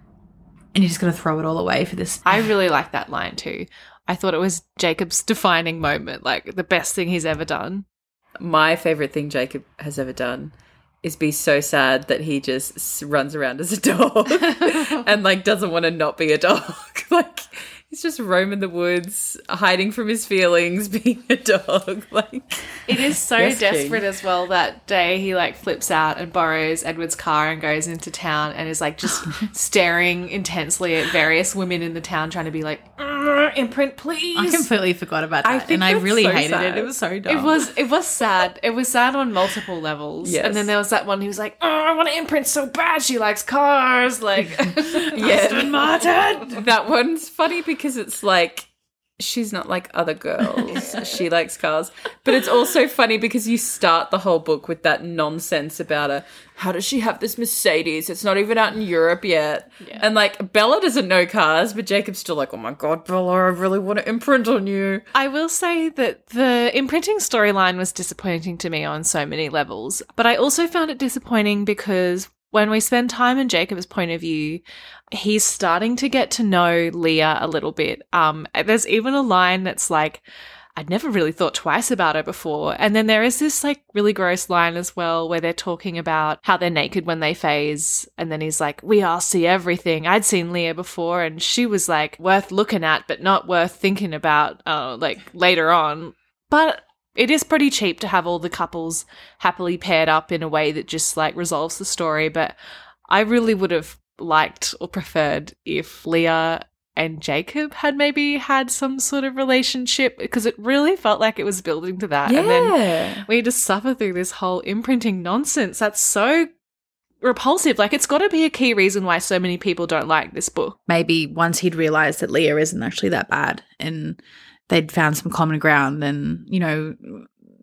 Speaker 3: And you're just going to throw it all away for this.
Speaker 1: I really like that line too. I thought it was Jacob's defining moment, like the best thing he's ever done.
Speaker 2: My favorite thing Jacob has ever done is be so sad that he just runs around as a dog and like doesn't want to not be a dog. Like, he's just roaming the woods, hiding from his feelings, being a dog. Like,
Speaker 1: it is so
Speaker 2: yes,
Speaker 1: desperate
Speaker 2: King.
Speaker 1: as well. That day he like flips out and borrows Edward's car and goes into town and is like just staring intensely at various women in the town, trying to be like, imprint, please.
Speaker 3: I completely forgot about that,
Speaker 2: I think
Speaker 3: and I
Speaker 2: that's
Speaker 3: really
Speaker 2: so
Speaker 3: hated
Speaker 2: sad.
Speaker 3: it. It was so dumb.
Speaker 1: It was sad. It was sad on multiple levels.
Speaker 2: Yes.
Speaker 1: And then there was that one. He was like, I want to imprint so bad. She likes cars. Like,
Speaker 2: Aston Martin. That one's funny because it's like, she's not like other girls. She likes cars. But it's also funny because you start the whole book with that nonsense about her. How does she have this Mercedes? It's not even out in Europe yet.
Speaker 1: Yeah.
Speaker 2: And like, Bella doesn't know cars, but Jacob's still like, oh my God, Bella, I really want to imprint on you.
Speaker 1: I will say that the imprinting storyline was disappointing to me on so many levels, but I also found it disappointing because when we spend time in Jacob's point of view, he's starting to get to know Leah a little bit. There's even a line that's like, I'd never really thought twice about her before. And then there is this like really gross line as well where they're talking about how they're naked when they phase. And then he's like, we all see everything. I'd seen Leah before and she was like worth looking at, but not worth thinking about like later on. But it is pretty cheap to have all the couples happily paired up in a way that just like resolves the story. But I really would have liked or preferred if Leah and Jacob had maybe had some sort of relationship, because it really felt like it was building to that.
Speaker 2: Yeah.
Speaker 1: And then we just suffer through this whole imprinting nonsense. That's so repulsive. Like, it's got to be a key reason why so many people don't like this book.
Speaker 3: Maybe once he'd realised that Leah isn't actually that bad and they'd found some common ground, then, you know,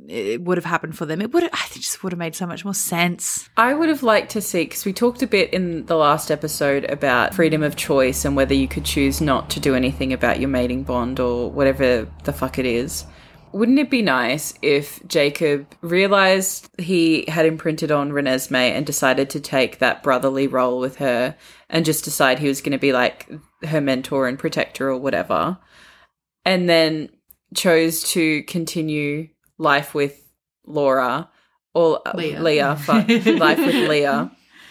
Speaker 3: it would have happened for them. I think it just would have made so much more sense.
Speaker 2: I would have liked to see, because we talked a bit in the last episode about freedom of choice and whether you could choose not to do anything about your mating bond or whatever the fuck it is. Wouldn't it be nice if Jacob realised he had imprinted on Renesmee and decided to take that brotherly role with her and just decide he was going to be like her mentor and protector or whatever, and then chose to continue life with Laura or Leah life with Leah,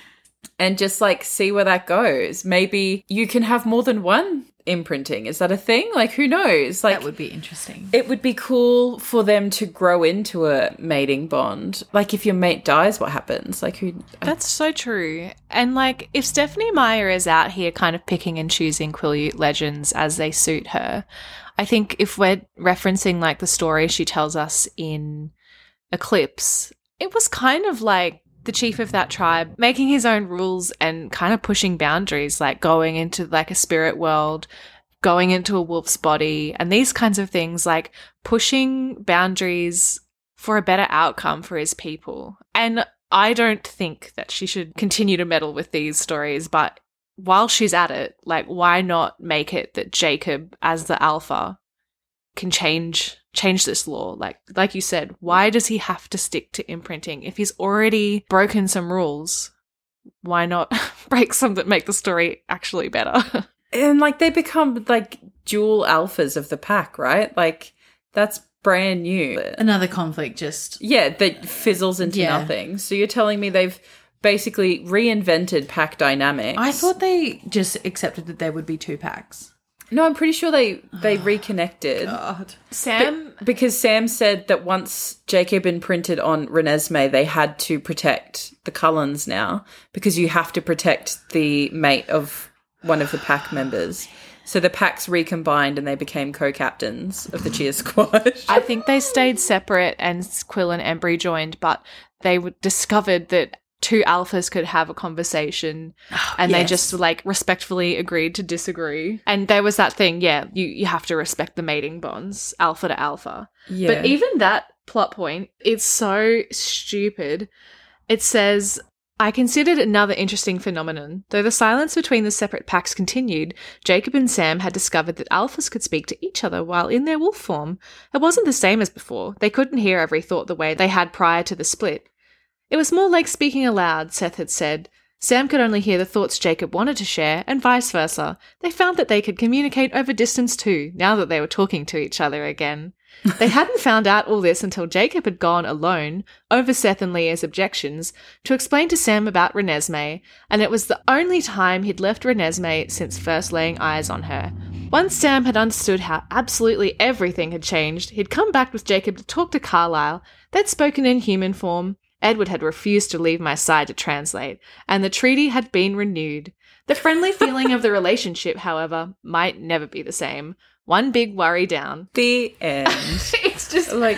Speaker 2: and just like see where that goes. Maybe you can have more than one imprinting. Is that a thing? Like, who knows? Like,
Speaker 3: that would be interesting.
Speaker 2: It would be cool for them to grow into a mating bond. Like, if your mate dies, what happens? Like, who?
Speaker 1: That's so true. And like, if Stephenie Meyer is out here kind of picking and choosing Quileute legends as they suit her, I think if we're referencing like the story she tells us in Eclipse, it was kind of like the chief of that tribe making his own rules and kind of pushing boundaries, like going into like a spirit world, going into a wolf's body, and these kinds of things, like pushing boundaries for a better outcome for his people. And I don't think that she should continue to meddle with these stories, but while she's at it, like, why not make it that Jacob, as the alpha, can change this law? Like you said, why does he have to stick to imprinting? If he's already broken some rules, why not break some that make the story actually better?
Speaker 2: And like, they become like dual alphas of the pack, right? Like, that's brand new.
Speaker 3: Another conflict just...
Speaker 2: Yeah, that fizzles into nothing. So you're telling me they've basically reinvented pack dynamics.
Speaker 3: I thought they just accepted that there would be two packs.
Speaker 2: No, I'm pretty sure they reconnected.
Speaker 3: God.
Speaker 1: Sam...
Speaker 2: Because Sam said that once Jacob imprinted on Renesmee, they had to protect the Cullens now, because you have to protect the mate of one of the pack members. So the packs recombined and they became co-captains of the cheer squad.
Speaker 1: I think they stayed separate and Quill and Embry joined, but they discovered that two alphas could have a conversation, and they just like respectfully agreed to disagree. And there was that thing, you have to respect the mating bonds, alpha to alpha.
Speaker 2: Yeah.
Speaker 1: But even that plot point, it's so stupid. It says, I considered another interesting phenomenon. Though the silence between the separate packs continued, Jacob and Sam had discovered that alphas could speak to each other while in their wolf form. It wasn't the same as before. They couldn't hear every thought the way they had prior to the split. It was more like speaking aloud, Seth had said. Sam could only hear the thoughts Jacob wanted to share, and vice versa. They found that they could communicate over distance too, now that they were talking to each other again. They hadn't found out all this until Jacob had gone alone, over Seth and Leah's objections, to explain to Sam about Renesmee, and it was the only time he'd left Renesmee since first laying eyes on her. Once Sam had understood how absolutely everything had changed, he'd come back with Jacob to talk to Carlisle. They'd spoken in human form. Edward had refused to leave my side to translate, and the treaty had been renewed. The friendly feeling of the relationship, however, might never be the same. One big worry down.
Speaker 2: The end.
Speaker 1: It's just like...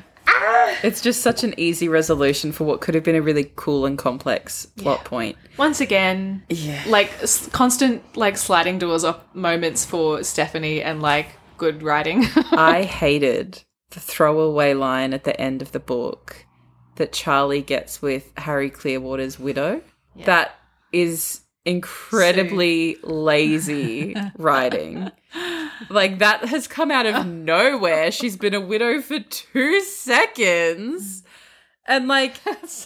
Speaker 2: It's just such an easy resolution for what could have been a really cool and complex plot point.
Speaker 1: Once again, like constant like sliding doors up moments for Stephenie and like good writing.
Speaker 2: I hated the throwaway line at the end of the book that Charlie gets with Harry Clearwater's widow. Yeah. That is incredibly lazy writing. Like, that has come out of nowhere. She's been a widow for 2 seconds. And like,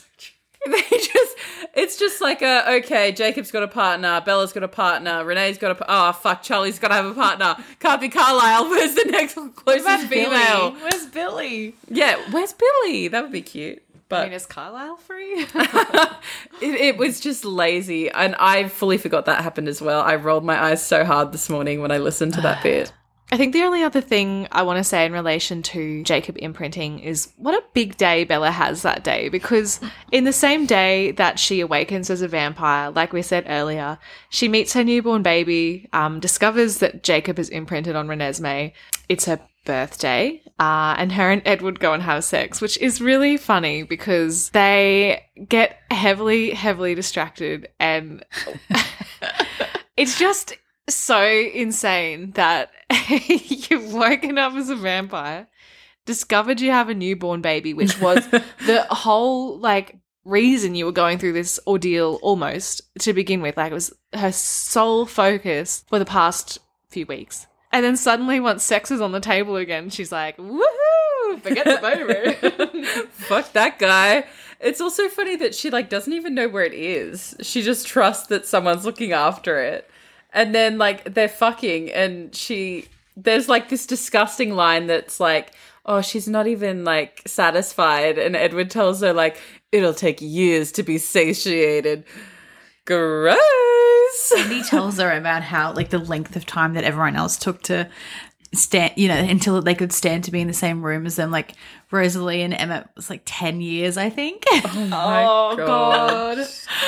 Speaker 2: it's just like okay, Jacob's got a partner, Bella's got a partner, Renee's got Charlie's got to have a partner. Can't be Carlisle. Where's the next closest female?
Speaker 1: Billy? Where's Billy?
Speaker 2: Yeah, where's Billy? That would be cute. But
Speaker 1: I mean, is Carlisle free?
Speaker 2: it was just lazy, and I fully forgot that happened as well. I rolled my eyes so hard this morning when I listened to that bit.
Speaker 1: I think the only other thing I want to say in relation to Jacob imprinting is what a big day Bella has that day, because in the same day that she awakens as a vampire, like we said earlier, she meets her newborn baby, discovers that Jacob has imprinted on Renesmee. It's her birthday, and her and Edward go and have sex, which is really funny because they get heavily, heavily distracted, and it's just so insane that you've woken up as a vampire, discovered you have a newborn baby, which was the whole, like, reason you were going through this ordeal almost to begin with. Like, it was her sole focus for the past few weeks. And then suddenly, once sex is on the table again, she's like, woohoo, forget the baby.
Speaker 2: Fuck that guy. It's also funny that she, like, doesn't even know where it is. She just trusts that someone's looking after it. And then, like, they're fucking, and there's, like, this disgusting line that's like, oh, she's not even, like, satisfied. And Edward tells her, like, it'll take years to be satiated. Gross.
Speaker 3: And he tells her about how, like, the length of time that everyone else took to stand, you know, until they could stand to be in the same room as them. Like, Rosalie and Emmett was, like, 10 years, I think.
Speaker 2: Oh, my God.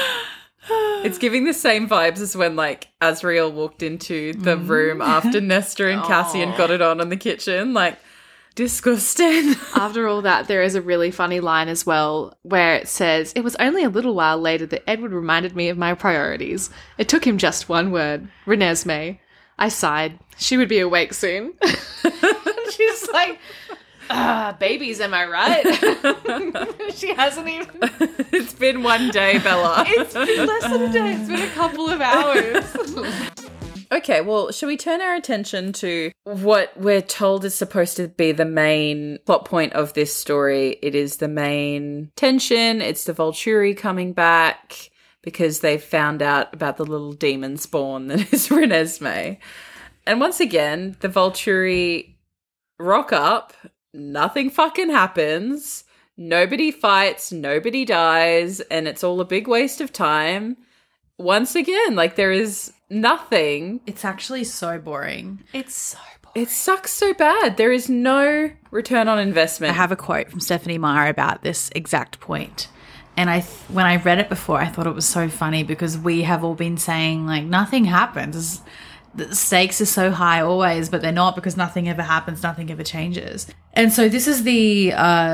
Speaker 2: It's giving the same vibes as when, like, Azriel walked into the room after Nestor and Cassian got it on in the kitchen. Like, disgusting.
Speaker 1: After all that, there is a really funny line as well where it says, it was only a little while later that Edward reminded me of my priorities. It took him just one word, Renesmee. I sighed. She would be awake soon. She's like, babies, am I right? She hasn't even...
Speaker 2: It's been one day, Bella.
Speaker 1: It's been less than a day. It's been a couple of hours.
Speaker 2: Okay, well, shall we turn our attention to what we're told is supposed to be the main plot point of this story? It is the main tension. It's the Volturi coming back because they've found out about the little demon spawn that is Renesmee. And once again, the Volturi rock up. Nothing fucking happens. Nobody fights. Nobody dies. And it's all a big waste of time. Once again, like, there is nothing.
Speaker 3: It's actually so boring.
Speaker 1: It's so boring.
Speaker 2: It sucks so bad. There is no return on investment.
Speaker 3: I have a quote from Stephanie Meyer about this exact point. And when I read it before, I thought it was so funny because we have all been saying, like, nothing happens. The stakes are so high always, but they're not because nothing ever happens, nothing ever changes. And so this is the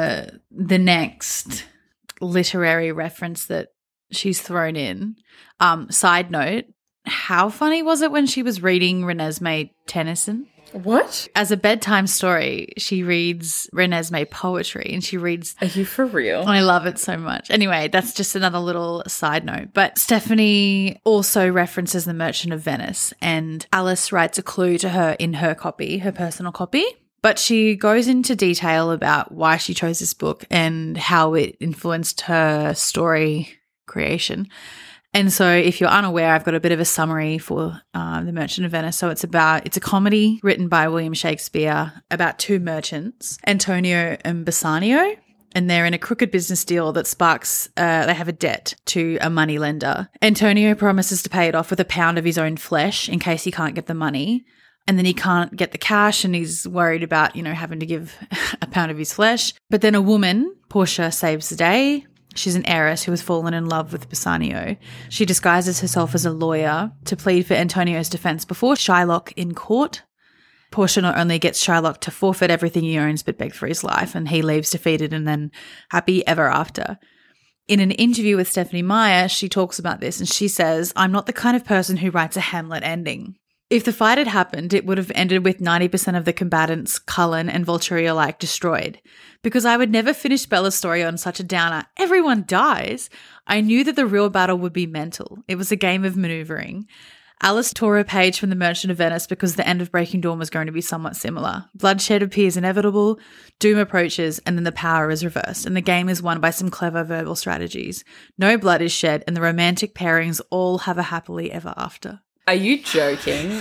Speaker 3: next literary reference that she's thrown in. Side note, how funny was it when she was reading Renesmee Tennyson?
Speaker 2: What?
Speaker 3: As a bedtime story, she reads Renesmee poetry and she reads...
Speaker 2: Are you for real?
Speaker 3: I love it so much. Anyway, that's just another little side note. But Stephanie also references The Merchant of Venice and Alice writes a clue to her in her copy, her personal copy. But she goes into detail about why she chose this book and how it influenced her story creation. And so if you're unaware, I've got a bit of a summary for The Merchant of Venice. So it's a comedy written by William Shakespeare about two merchants, Antonio and Bassanio, and they're in a crooked business deal that sparks, they have a debt to a moneylender. Antonio promises to pay it off with a pound of his own flesh in case he can't get the money. And then he can't get the cash and he's worried about, having to give a pound of his flesh. But then a woman, Portia, saves the day. She's an heiress who has fallen in love with Bassanio. She disguises herself as a lawyer to plead for Antonio's defense before Shylock in court. Portia not only gets Shylock to forfeit everything he owns but beg for his life, and he leaves defeated and then happy ever after. In an interview with Stephanie Meyer, she talks about this and she says, "I'm not the kind of person who writes a Hamlet ending. If the fight had happened, it would have ended with 90% of the combatants, Cullen and Volturi alike, destroyed. Because I would never finish Bella's story on such a downer. Everyone dies. I knew that the real battle would be mental. It was a game of maneuvering. Alice tore a page from The Merchant of Venice because the end of Breaking Dawn was going to be somewhat similar. Bloodshed appears inevitable, doom approaches, and then the power is reversed, and the game is won by some clever verbal strategies. No blood is shed, and the romantic pairings all have a happily ever after."
Speaker 2: Are you joking?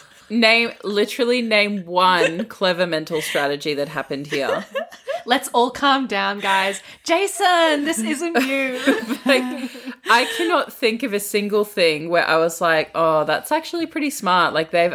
Speaker 2: Literally name one clever mental strategy that happened here.
Speaker 1: Let's all calm down, guys. Jason, this isn't you.
Speaker 2: Like, I cannot think of a single thing where I was like, oh, that's actually pretty smart. Like, they've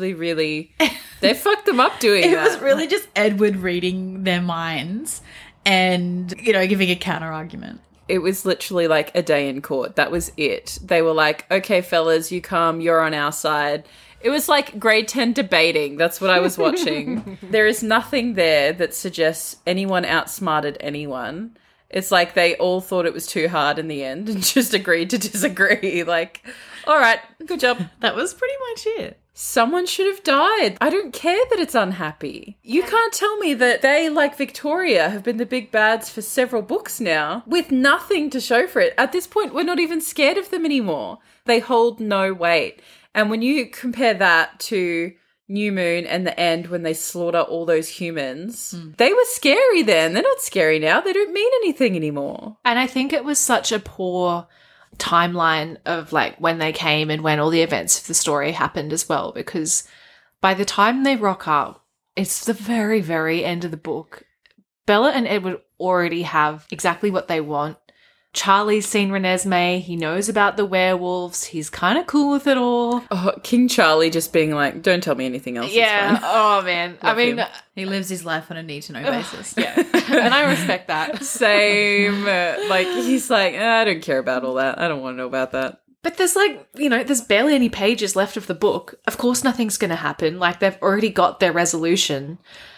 Speaker 2: fucked them up doing that.
Speaker 3: It was really just Edward reading their minds and, giving a counter argument.
Speaker 2: It was literally like a day in court. That was it. They were like, okay, fellas, you come, you're on our side. It was like grade 10 debating. That's what I was watching. There is nothing there that suggests anyone outsmarted anyone. It's like they all thought it was too hard in the end and just agreed to disagree. Like, All right, good job.
Speaker 3: That was pretty much it.
Speaker 2: Someone should have died. I don't care that it's unhappy. You can't tell me that they, like Victoria, have been the big bads for several books now with nothing to show for it. At this point, we're not even scared of them anymore. They hold no weight. And when you compare that to New Moon and the end when they slaughter all those humans, they were scary then. They're not scary now. They don't mean anything anymore.
Speaker 1: And I think it was such a poor timeline of like when they came and when all the events of the story happened as well, because by the time they rock up, it's the very, very end of the book. Bella and Edward already have exactly what they want. Charlie's seen Renesmee. He knows about the werewolves. He's kind of cool with it all.
Speaker 2: Oh, King Charlie just being like, don't tell me anything else.
Speaker 1: Yeah.
Speaker 2: It's fine.
Speaker 1: Oh, man. I mean,
Speaker 3: He lives his life on a need-to-know basis.
Speaker 1: yeah. And I respect that.
Speaker 2: Same. Like, he's like, I don't care about all that. I don't want to know about that.
Speaker 1: But there's like, there's barely any pages left of the book. Of course nothing's going to happen. Like, they've already got their resolution.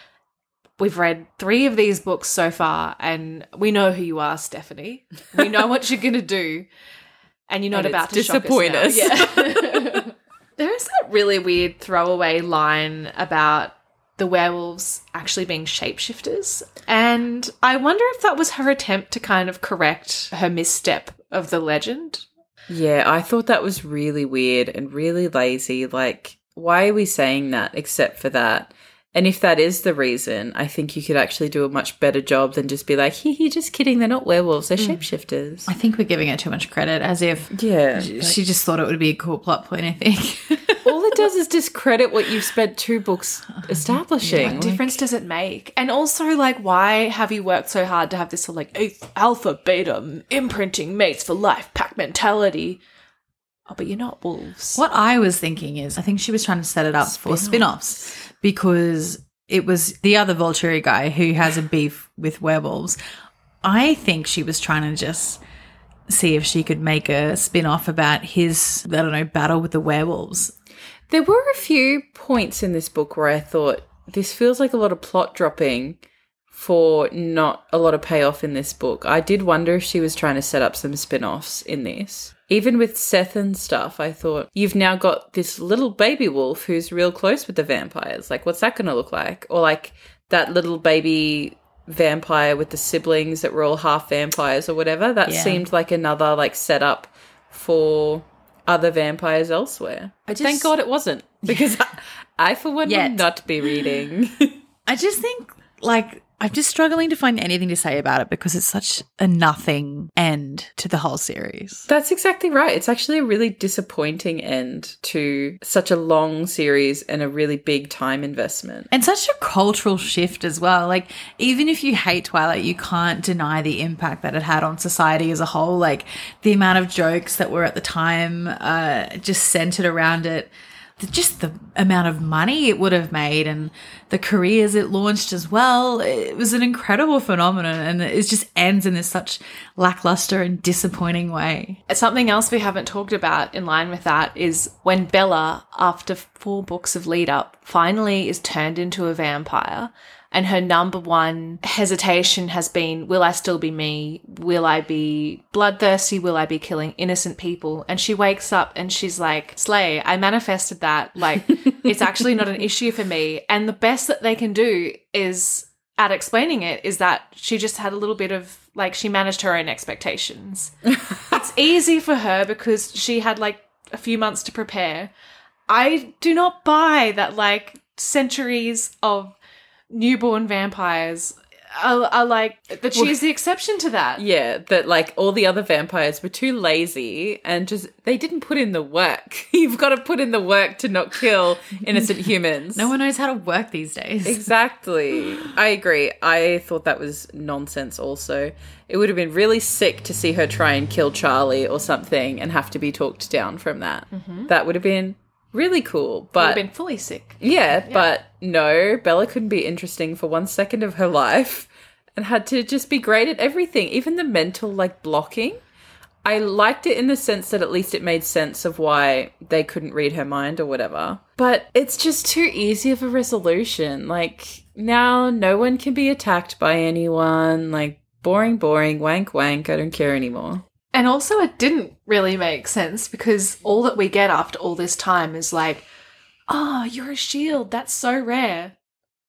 Speaker 1: We've read 3 of these books so far, and we know who you are, Stephanie. We know what you're going to do, and you're not about to
Speaker 2: disappoint
Speaker 1: shock us.
Speaker 2: us.
Speaker 1: Now. Yeah. There is that really weird throwaway line about the werewolves actually being shapeshifters, and I wonder if that was her attempt to kind of correct her misstep of the legend.
Speaker 2: Yeah, I thought that was really weird and really lazy. Like, why are we saying that except for that? And if that is the reason, I think you could actually do a much better job than just be like, hee, just kidding, they're not werewolves, they're shapeshifters.
Speaker 3: I think we're giving her too much credit, as if she just thought it would be a cool plot point, I think.
Speaker 2: All it does is discredit what you've spent 2 books establishing.
Speaker 1: What difference does it make? And also, like, why have you worked so hard to have this sort of, like, alpha, beta, imprinting mates for life, pack mentality? Oh, but you're not wolves.
Speaker 3: What I was thinking is, I think she was trying to set it up for spin-offs because it was the other Volturi guy who has a beef with werewolves. I think she was trying to just see if she could make a spin-off about his, I don't know, battle with the werewolves.
Speaker 2: There were a few points in this book where I thought, this feels like a lot of plot dropping for not a lot of payoff in this book. I did wonder if she was trying to set up some spin-offs in this. Even with Seth and stuff, I thought, you've now got this little baby wolf who's real close with the vampires. Like, what's that going to look like? Or like that little baby vampire with the siblings that were all half vampires or whatever. That seemed like another like setup for other vampires elsewhere. Thank God it wasn't, because I for one will not be reading.
Speaker 3: I just think, like, I'm just struggling to find anything to say about it because it's such a nothing end to the whole series.
Speaker 2: That's exactly right. It's actually a really disappointing end to such a long series and a really big time investment.
Speaker 3: And such a cultural shift as well. Like, even if you hate Twilight, you can't deny the impact that it had on society as a whole. Like, the amount of jokes that were at the time just centered around it. Just the amount of money it would have made and the careers it launched as well. It was an incredible phenomenon, and it just ends in this such lackluster and disappointing way.
Speaker 1: Something else we haven't talked about in line with that is when Bella, after 4 books of lead up, finally is turned into a vampire. And her number one hesitation has been, will I still be me? Will I be bloodthirsty? Will I be killing innocent people? And she wakes up and she's like, Slay, I manifested that. Like, it's actually not an issue for me. And the best that they can do is, at explaining it, is that she just had a little bit of, like, she managed her own expectations. It's easy for her because she had, like, a few months to prepare. I do not buy that, like, centuries of newborn vampires are like that she's the exception to that.
Speaker 2: Yeah, that like all the other vampires were too lazy and just they didn't put in the work. You've got to put in the work to not kill innocent humans.
Speaker 3: No one knows how to work these days.
Speaker 2: Exactly. I agree. I thought that was nonsense also. It would have been really sick to see her try and kill Charlie or something and have to be talked down from that. Mm-hmm. That would have been really cool, but
Speaker 1: would have been fully sick.
Speaker 2: Yeah, but no, Bella couldn't be interesting for 1 second of her life and had to just be great at everything, even the mental like blocking. I liked it in the sense that at least it made sense of why they couldn't read her mind or whatever. But it's just too easy of a resolution. Like, now no one can be attacked by anyone. Like, boring, wank, I don't care anymore.
Speaker 1: And also it didn't really make sense because all that we get after all this time is like, oh, you're a shield. That's so rare.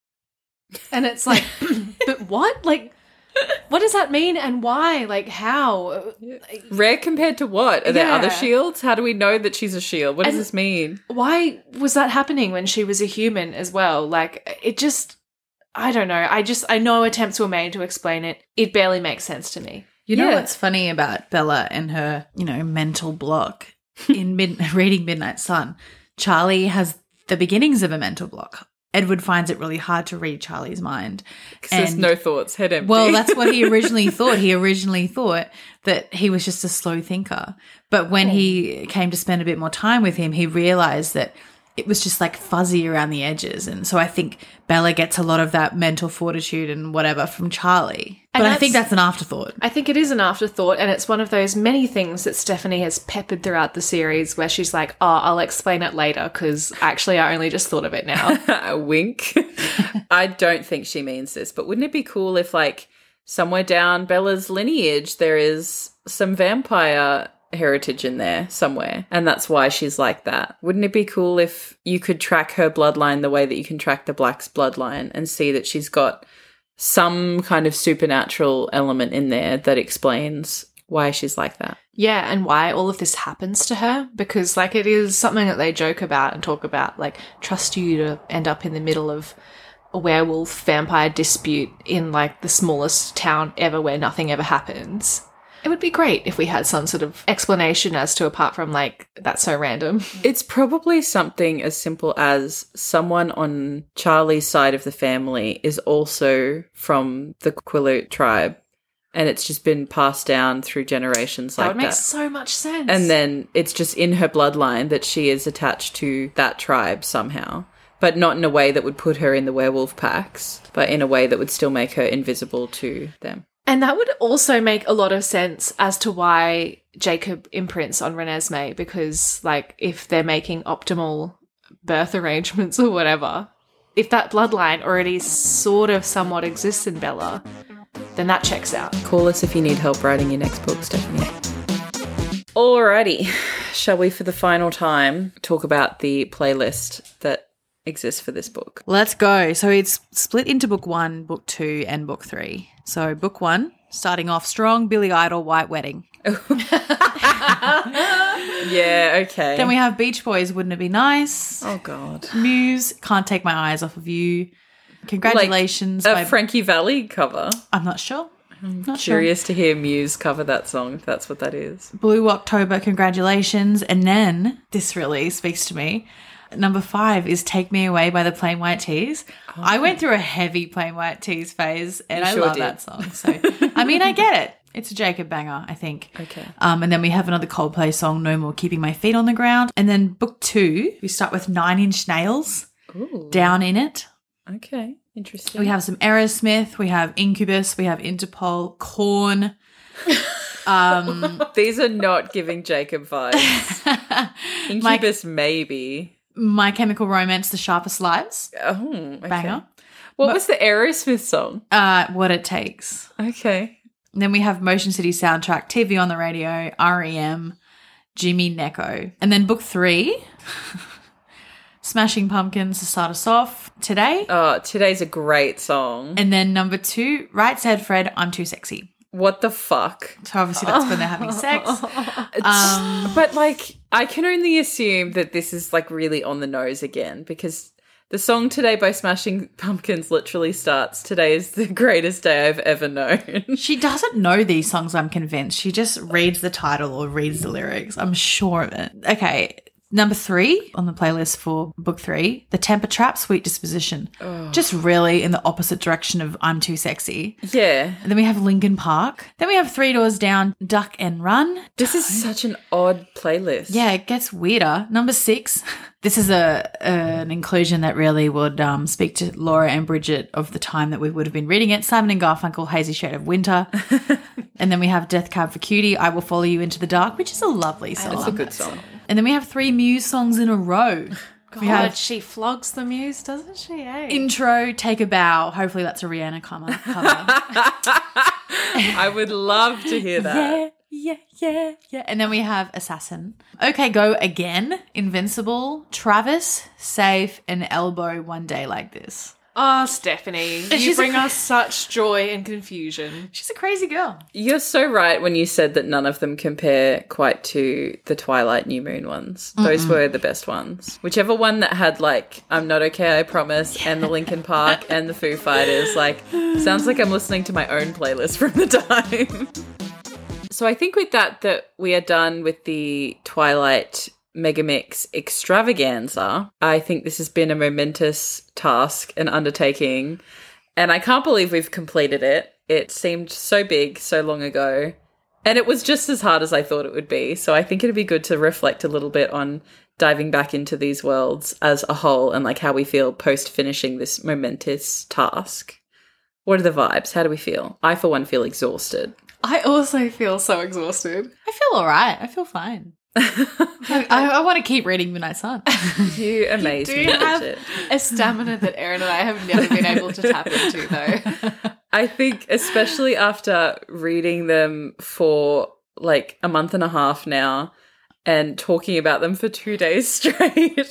Speaker 1: And it's like, but what? Like, what does that mean and why? Like, how?
Speaker 2: Rare compared to what? Are there
Speaker 1: Yeah.
Speaker 2: other shields? How do we know that she's a shield? What does
Speaker 1: And-
Speaker 2: this mean?
Speaker 1: Why was that happening when she was a human as well? Like, it just, I don't know. I know attempts were made to explain it. It barely makes sense to me.
Speaker 3: You know
Speaker 2: Yeah.
Speaker 3: what's funny about Bella and her, mental block in reading Midnight Sun? Charlie has the beginnings of a mental block. Edward finds it really hard to read Charlie's mind.
Speaker 2: Because there's no thoughts, head empty.
Speaker 3: Well, that's what he originally thought. He originally thought that he was just a slow thinker. But when he came to spend a bit more time with him, he realized that it was just like fuzzy around the edges. And so I think Bella gets a lot of that mental fortitude and whatever from Charlie.
Speaker 1: And
Speaker 3: But I think that's an afterthought.
Speaker 1: I think it is an afterthought, and it's one of those many things that Stephanie has peppered throughout the series where she's like, oh, I'll explain it later because actually I only just thought of it now.
Speaker 2: A wink. I don't think she means this, but wouldn't it be cool if, like, somewhere down Bella's lineage there is some vampire heritage in there somewhere, and that's why she's like that? Wouldn't it be cool if you could track her bloodline the way that you can track the Black's bloodline and see that she's got some kind of supernatural element in there that explains why she's like that?
Speaker 1: Yeah, and why all of this happens to her, because like it is something that they joke about and talk about, like trust you to end up in the middle of a werewolf vampire dispute in like the smallest town ever where nothing ever happens. It would be great if we had some sort of explanation as to, apart from like, that's so random.
Speaker 2: It's probably something as simple as someone on Charlie's side of the family is also from the Quileute tribe, and it's just been passed down through generations
Speaker 1: That
Speaker 2: like
Speaker 1: would make
Speaker 2: that.
Speaker 1: so much sense.
Speaker 2: And then it's just in her bloodline that she is attached to that tribe somehow, but not in a way that would put her in the werewolf packs, but in a way that would still make her invisible to them.
Speaker 1: And that would also make a lot of sense as to why Jacob imprints on Renesmee, because, like, if they're making optimal birth arrangements or whatever, if that bloodline already sort of somewhat exists in Bella, then that checks out.
Speaker 2: Call us if you need help writing your next book, Stephanie. Alrighty, shall we, for the final time, talk about the playlist that exists for this book?
Speaker 3: Let's go. So it's split into book 1, book 2, and book 3. So book 1, starting off strong, Billy Idol, White Wedding.
Speaker 2: Yeah, okay.
Speaker 3: Then we have Beach Boys, Wouldn't It Be Nice?
Speaker 2: Oh, God.
Speaker 3: Muse, Can't Take My Eyes Off of You. Congratulations.
Speaker 2: Like
Speaker 3: by-
Speaker 2: a Frankie Valli cover.
Speaker 3: I'm not sure. Not sure.
Speaker 2: Curious to hear Muse cover that song, if that's what that is.
Speaker 3: Blue October, Congratulations. And then, this really speaks to me, number 5 is Take Me Away by the Plain White Tees. I went through a heavy Plain White Tees phase, and
Speaker 2: You
Speaker 3: I
Speaker 2: sure
Speaker 3: love
Speaker 2: did.
Speaker 3: that song. So, I mean, I get it. It's a Jacob banger, I think.
Speaker 2: Okay.
Speaker 3: And then we have another Coldplay song, No More Keeping My Feet on the Ground. And then book 2, we start with 9 Inch Nails,
Speaker 2: Ooh.
Speaker 3: Down in It.
Speaker 2: Okay. Interesting.
Speaker 3: We have some Aerosmith, we have Incubus, we have Interpol, Korn.
Speaker 2: These are not giving Jacob vibes. Incubus, maybe.
Speaker 3: My Chemical Romance, The Sharpest Lives.
Speaker 2: Oh, okay.
Speaker 3: Banger.
Speaker 2: What was the Aerosmith song?
Speaker 3: What It Takes.
Speaker 2: Okay.
Speaker 3: And then we have Motion City Soundtrack, TV on the Radio, REM, Jimmy Neko. And then book 3, Smashing Pumpkins to start us off, Today.
Speaker 2: Oh, Today's a great song.
Speaker 3: And then number 2, Right Said Fred, I'm Too Sexy.
Speaker 2: What the fuck?
Speaker 3: So obviously that's when they're having sex.
Speaker 2: But, like, I can only assume that this is, like, really on the nose again, because the song Today by Smashing Pumpkins literally starts, Today is the greatest day I've ever known.
Speaker 3: She doesn't know these songs, I'm convinced. She just reads the title or reads the lyrics. I'm sure of it. Okay. Number 3 on the playlist for book 3, The Temper Trap, Sweet Disposition. Just really in the opposite direction of I'm Too Sexy.
Speaker 2: Yeah.
Speaker 3: And then we have Linkin Park. Then we have 3 Doors Down, Duck and Run.
Speaker 2: This is such an odd playlist.
Speaker 3: Yeah, it gets weirder. Number 6. This is an inclusion that really would speak to Laura and Bridget of the time that we would have been reading it. Simon and Garfunkel, Hazy Shade of Winter. And then we have Death Cab for Cutie, I Will Follow You Into the Dark, which is a lovely song.
Speaker 2: It's a good song.
Speaker 3: And then we have 3 Muse songs in a row.
Speaker 1: God,
Speaker 3: We have
Speaker 1: she flogs the Muse, doesn't she? Eh?
Speaker 3: Intro, Take a Bow. Hopefully that's a Rihanna cover.
Speaker 2: I would love to hear that.
Speaker 3: Yeah. And then we have Assassin. Okay, go again. Invincible, Travis, Safe, and Elbow One Day Like This.
Speaker 1: Oh, Stephanie, you bring us such joy and confusion.
Speaker 3: She's a crazy girl.
Speaker 2: You're so right when you said that none of them compare quite to the Twilight New Moon ones. Those were the best ones. Whichever one that had like I'm Not Okay, I Promise, and the Linkin Park and the Foo Fighters, like sounds like I'm listening to my own playlist from the time. So I think with that we are done with the Twilight Megamix extravaganza. I think this has been a momentous task and undertaking, and I can't believe we've completed it. It seemed so big so long ago, and it was just as hard as I thought it would be. So I think it'd be good to reflect a little bit on diving back into these worlds as a whole and like how we feel post finishing this momentous task. What are the vibes? How do we feel? I, for one, feel exhausted.
Speaker 1: I also feel so exhausted.
Speaker 3: I feel all right. I feel fine. I want to keep reading Midnight Sun.
Speaker 2: You amaze me.
Speaker 1: Do have a stamina that Erin and I have never been able to tap into, though.
Speaker 2: I think especially after reading them for like a month and a half now and talking about them for 2 days straight,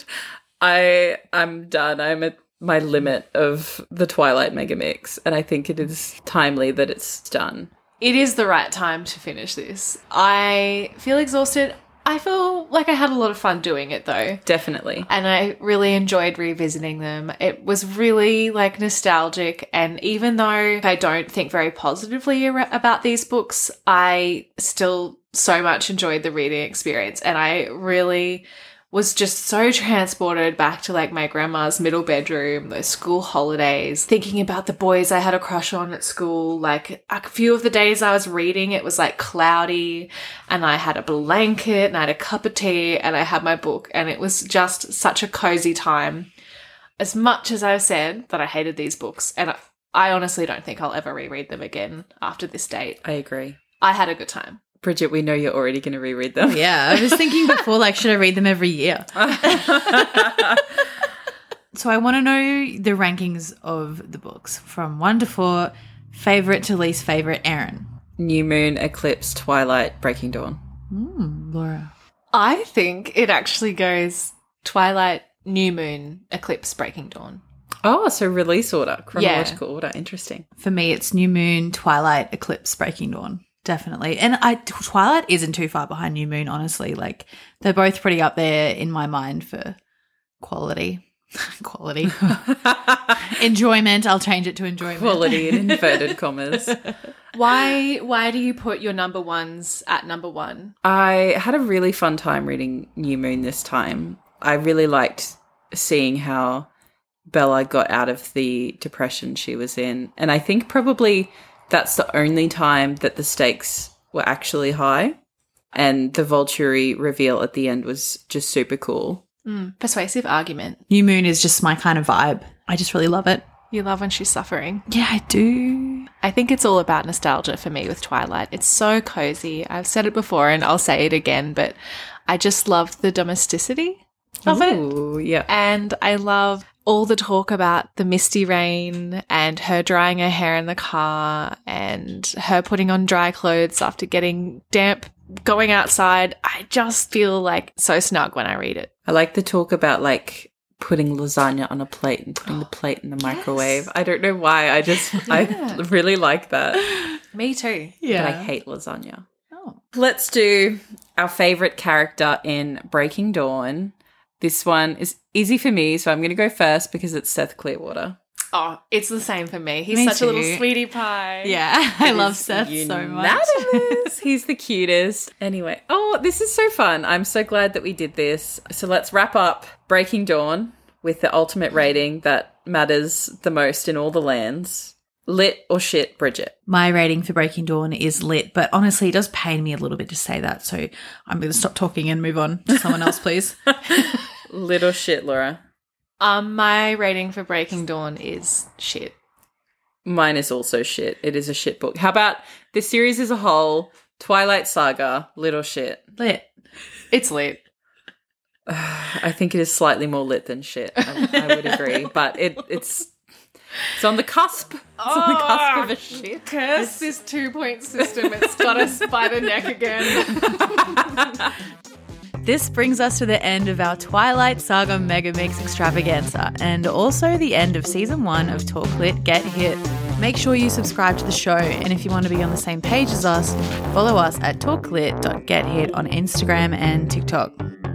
Speaker 2: I'm done. I'm at my limit of the Twilight Megamix, and I think it is timely that it's done.
Speaker 1: It is the right time to finish this. I feel exhausted. I feel like I had a lot of fun doing it, though.
Speaker 2: Definitely.
Speaker 1: And I really enjoyed revisiting them. It was really like nostalgic. And even though I don't think very positively about these books, I still so much enjoyed the reading experience. And I really was just so transported back to like my grandma's middle bedroom, those school holidays, thinking about the boys I had a crush on at school. Like a few of the days I was reading, it was like cloudy and I had a blanket and I had a cup of tea and I had my book, and it was just such a cozy time. As much as I've said that I hated these books, and I honestly don't think I'll ever reread them again after this date.
Speaker 2: I agree.
Speaker 1: I had a good time.
Speaker 2: Bridget, we know you're already going to reread them.
Speaker 3: Yeah, I was thinking before, like, should I read them every year? So I want to know the rankings of the books from 1 to 4, favourite to least favourite. Erin.
Speaker 2: New Moon, Eclipse, Twilight, Breaking Dawn.
Speaker 3: Laura.
Speaker 1: I think it actually goes Twilight, New Moon, Eclipse, Breaking Dawn.
Speaker 2: Oh, so release order, chronological order. Interesting.
Speaker 3: For me, it's New Moon, Twilight, Eclipse, Breaking Dawn. Definitely. And Twilight isn't too far behind New Moon, honestly. Like, they're both pretty up there in my mind for quality. Enjoyment. I'll change it to enjoyment.
Speaker 2: Quality in inverted commas.
Speaker 1: Why do you put your number ones at number 1?
Speaker 2: I had a really fun time reading New Moon this time. I really liked seeing how Bella got out of the depression she was in. And I think probably that's the only time that the stakes were actually high. And the Volturi reveal at the end was just super cool.
Speaker 1: Persuasive argument.
Speaker 3: New Moon is just my kind of vibe. I just really love it.
Speaker 1: You love when she's suffering.
Speaker 3: Yeah, I do.
Speaker 1: I think it's all about nostalgia for me with Twilight. It's so cozy. I've said it before and I'll say it again, but I just love the domesticity of it.
Speaker 2: Yeah.
Speaker 1: And I love all the talk about the misty rain and her drying her hair in the car and her putting on dry clothes after getting damp, going outside. I just feel like so snug when I read it.
Speaker 2: I like the talk about like putting lasagna on a plate and putting the plate in the microwave.
Speaker 1: Yes.
Speaker 2: I don't know why. I really like that.
Speaker 1: Me too.
Speaker 3: Yeah.
Speaker 2: But I hate lasagna.
Speaker 3: Oh.
Speaker 2: Let's do our favourite character in Breaking Dawn. This one is easy for me, so I'm going to go first because it's Seth Clearwater.
Speaker 1: Oh, it's the same for me. He's
Speaker 3: Me
Speaker 1: such a little
Speaker 3: too.
Speaker 1: sweetie pie.
Speaker 3: Yeah, I love
Speaker 2: Is
Speaker 3: Seth so much.
Speaker 2: unanimous. He's the cutest. Anyway, this is so fun. I'm so glad that we did this. So let's wrap up Breaking Dawn with the ultimate rating that matters the most in all the lands. Lit or shit, Bridget?
Speaker 3: My rating for Breaking Dawn is lit, but honestly, it does pain me a little bit to say that, so I'm going to stop talking and move on to someone else, please.
Speaker 2: Lit or shit, Laura?
Speaker 1: My rating for Breaking Dawn is shit.
Speaker 2: Mine is also shit. It is a shit book. How about this series as a whole? Twilight Saga, lit or shit?
Speaker 3: Lit.
Speaker 1: It's lit.
Speaker 2: I think it is slightly more lit than shit. I would agree. But it's It's on the cusp. It's on the cusp of a shit.
Speaker 1: Curse this 2-point system. It's got us by the neck again.
Speaker 3: This brings us to the end of our Twilight Saga Mega Mix extravaganza and also the end of Season 1 of Talk Lit Get Hit. Make sure you subscribe to the show, and if you want to be on the same page as us, follow us at talklit.gethit on Instagram and TikTok.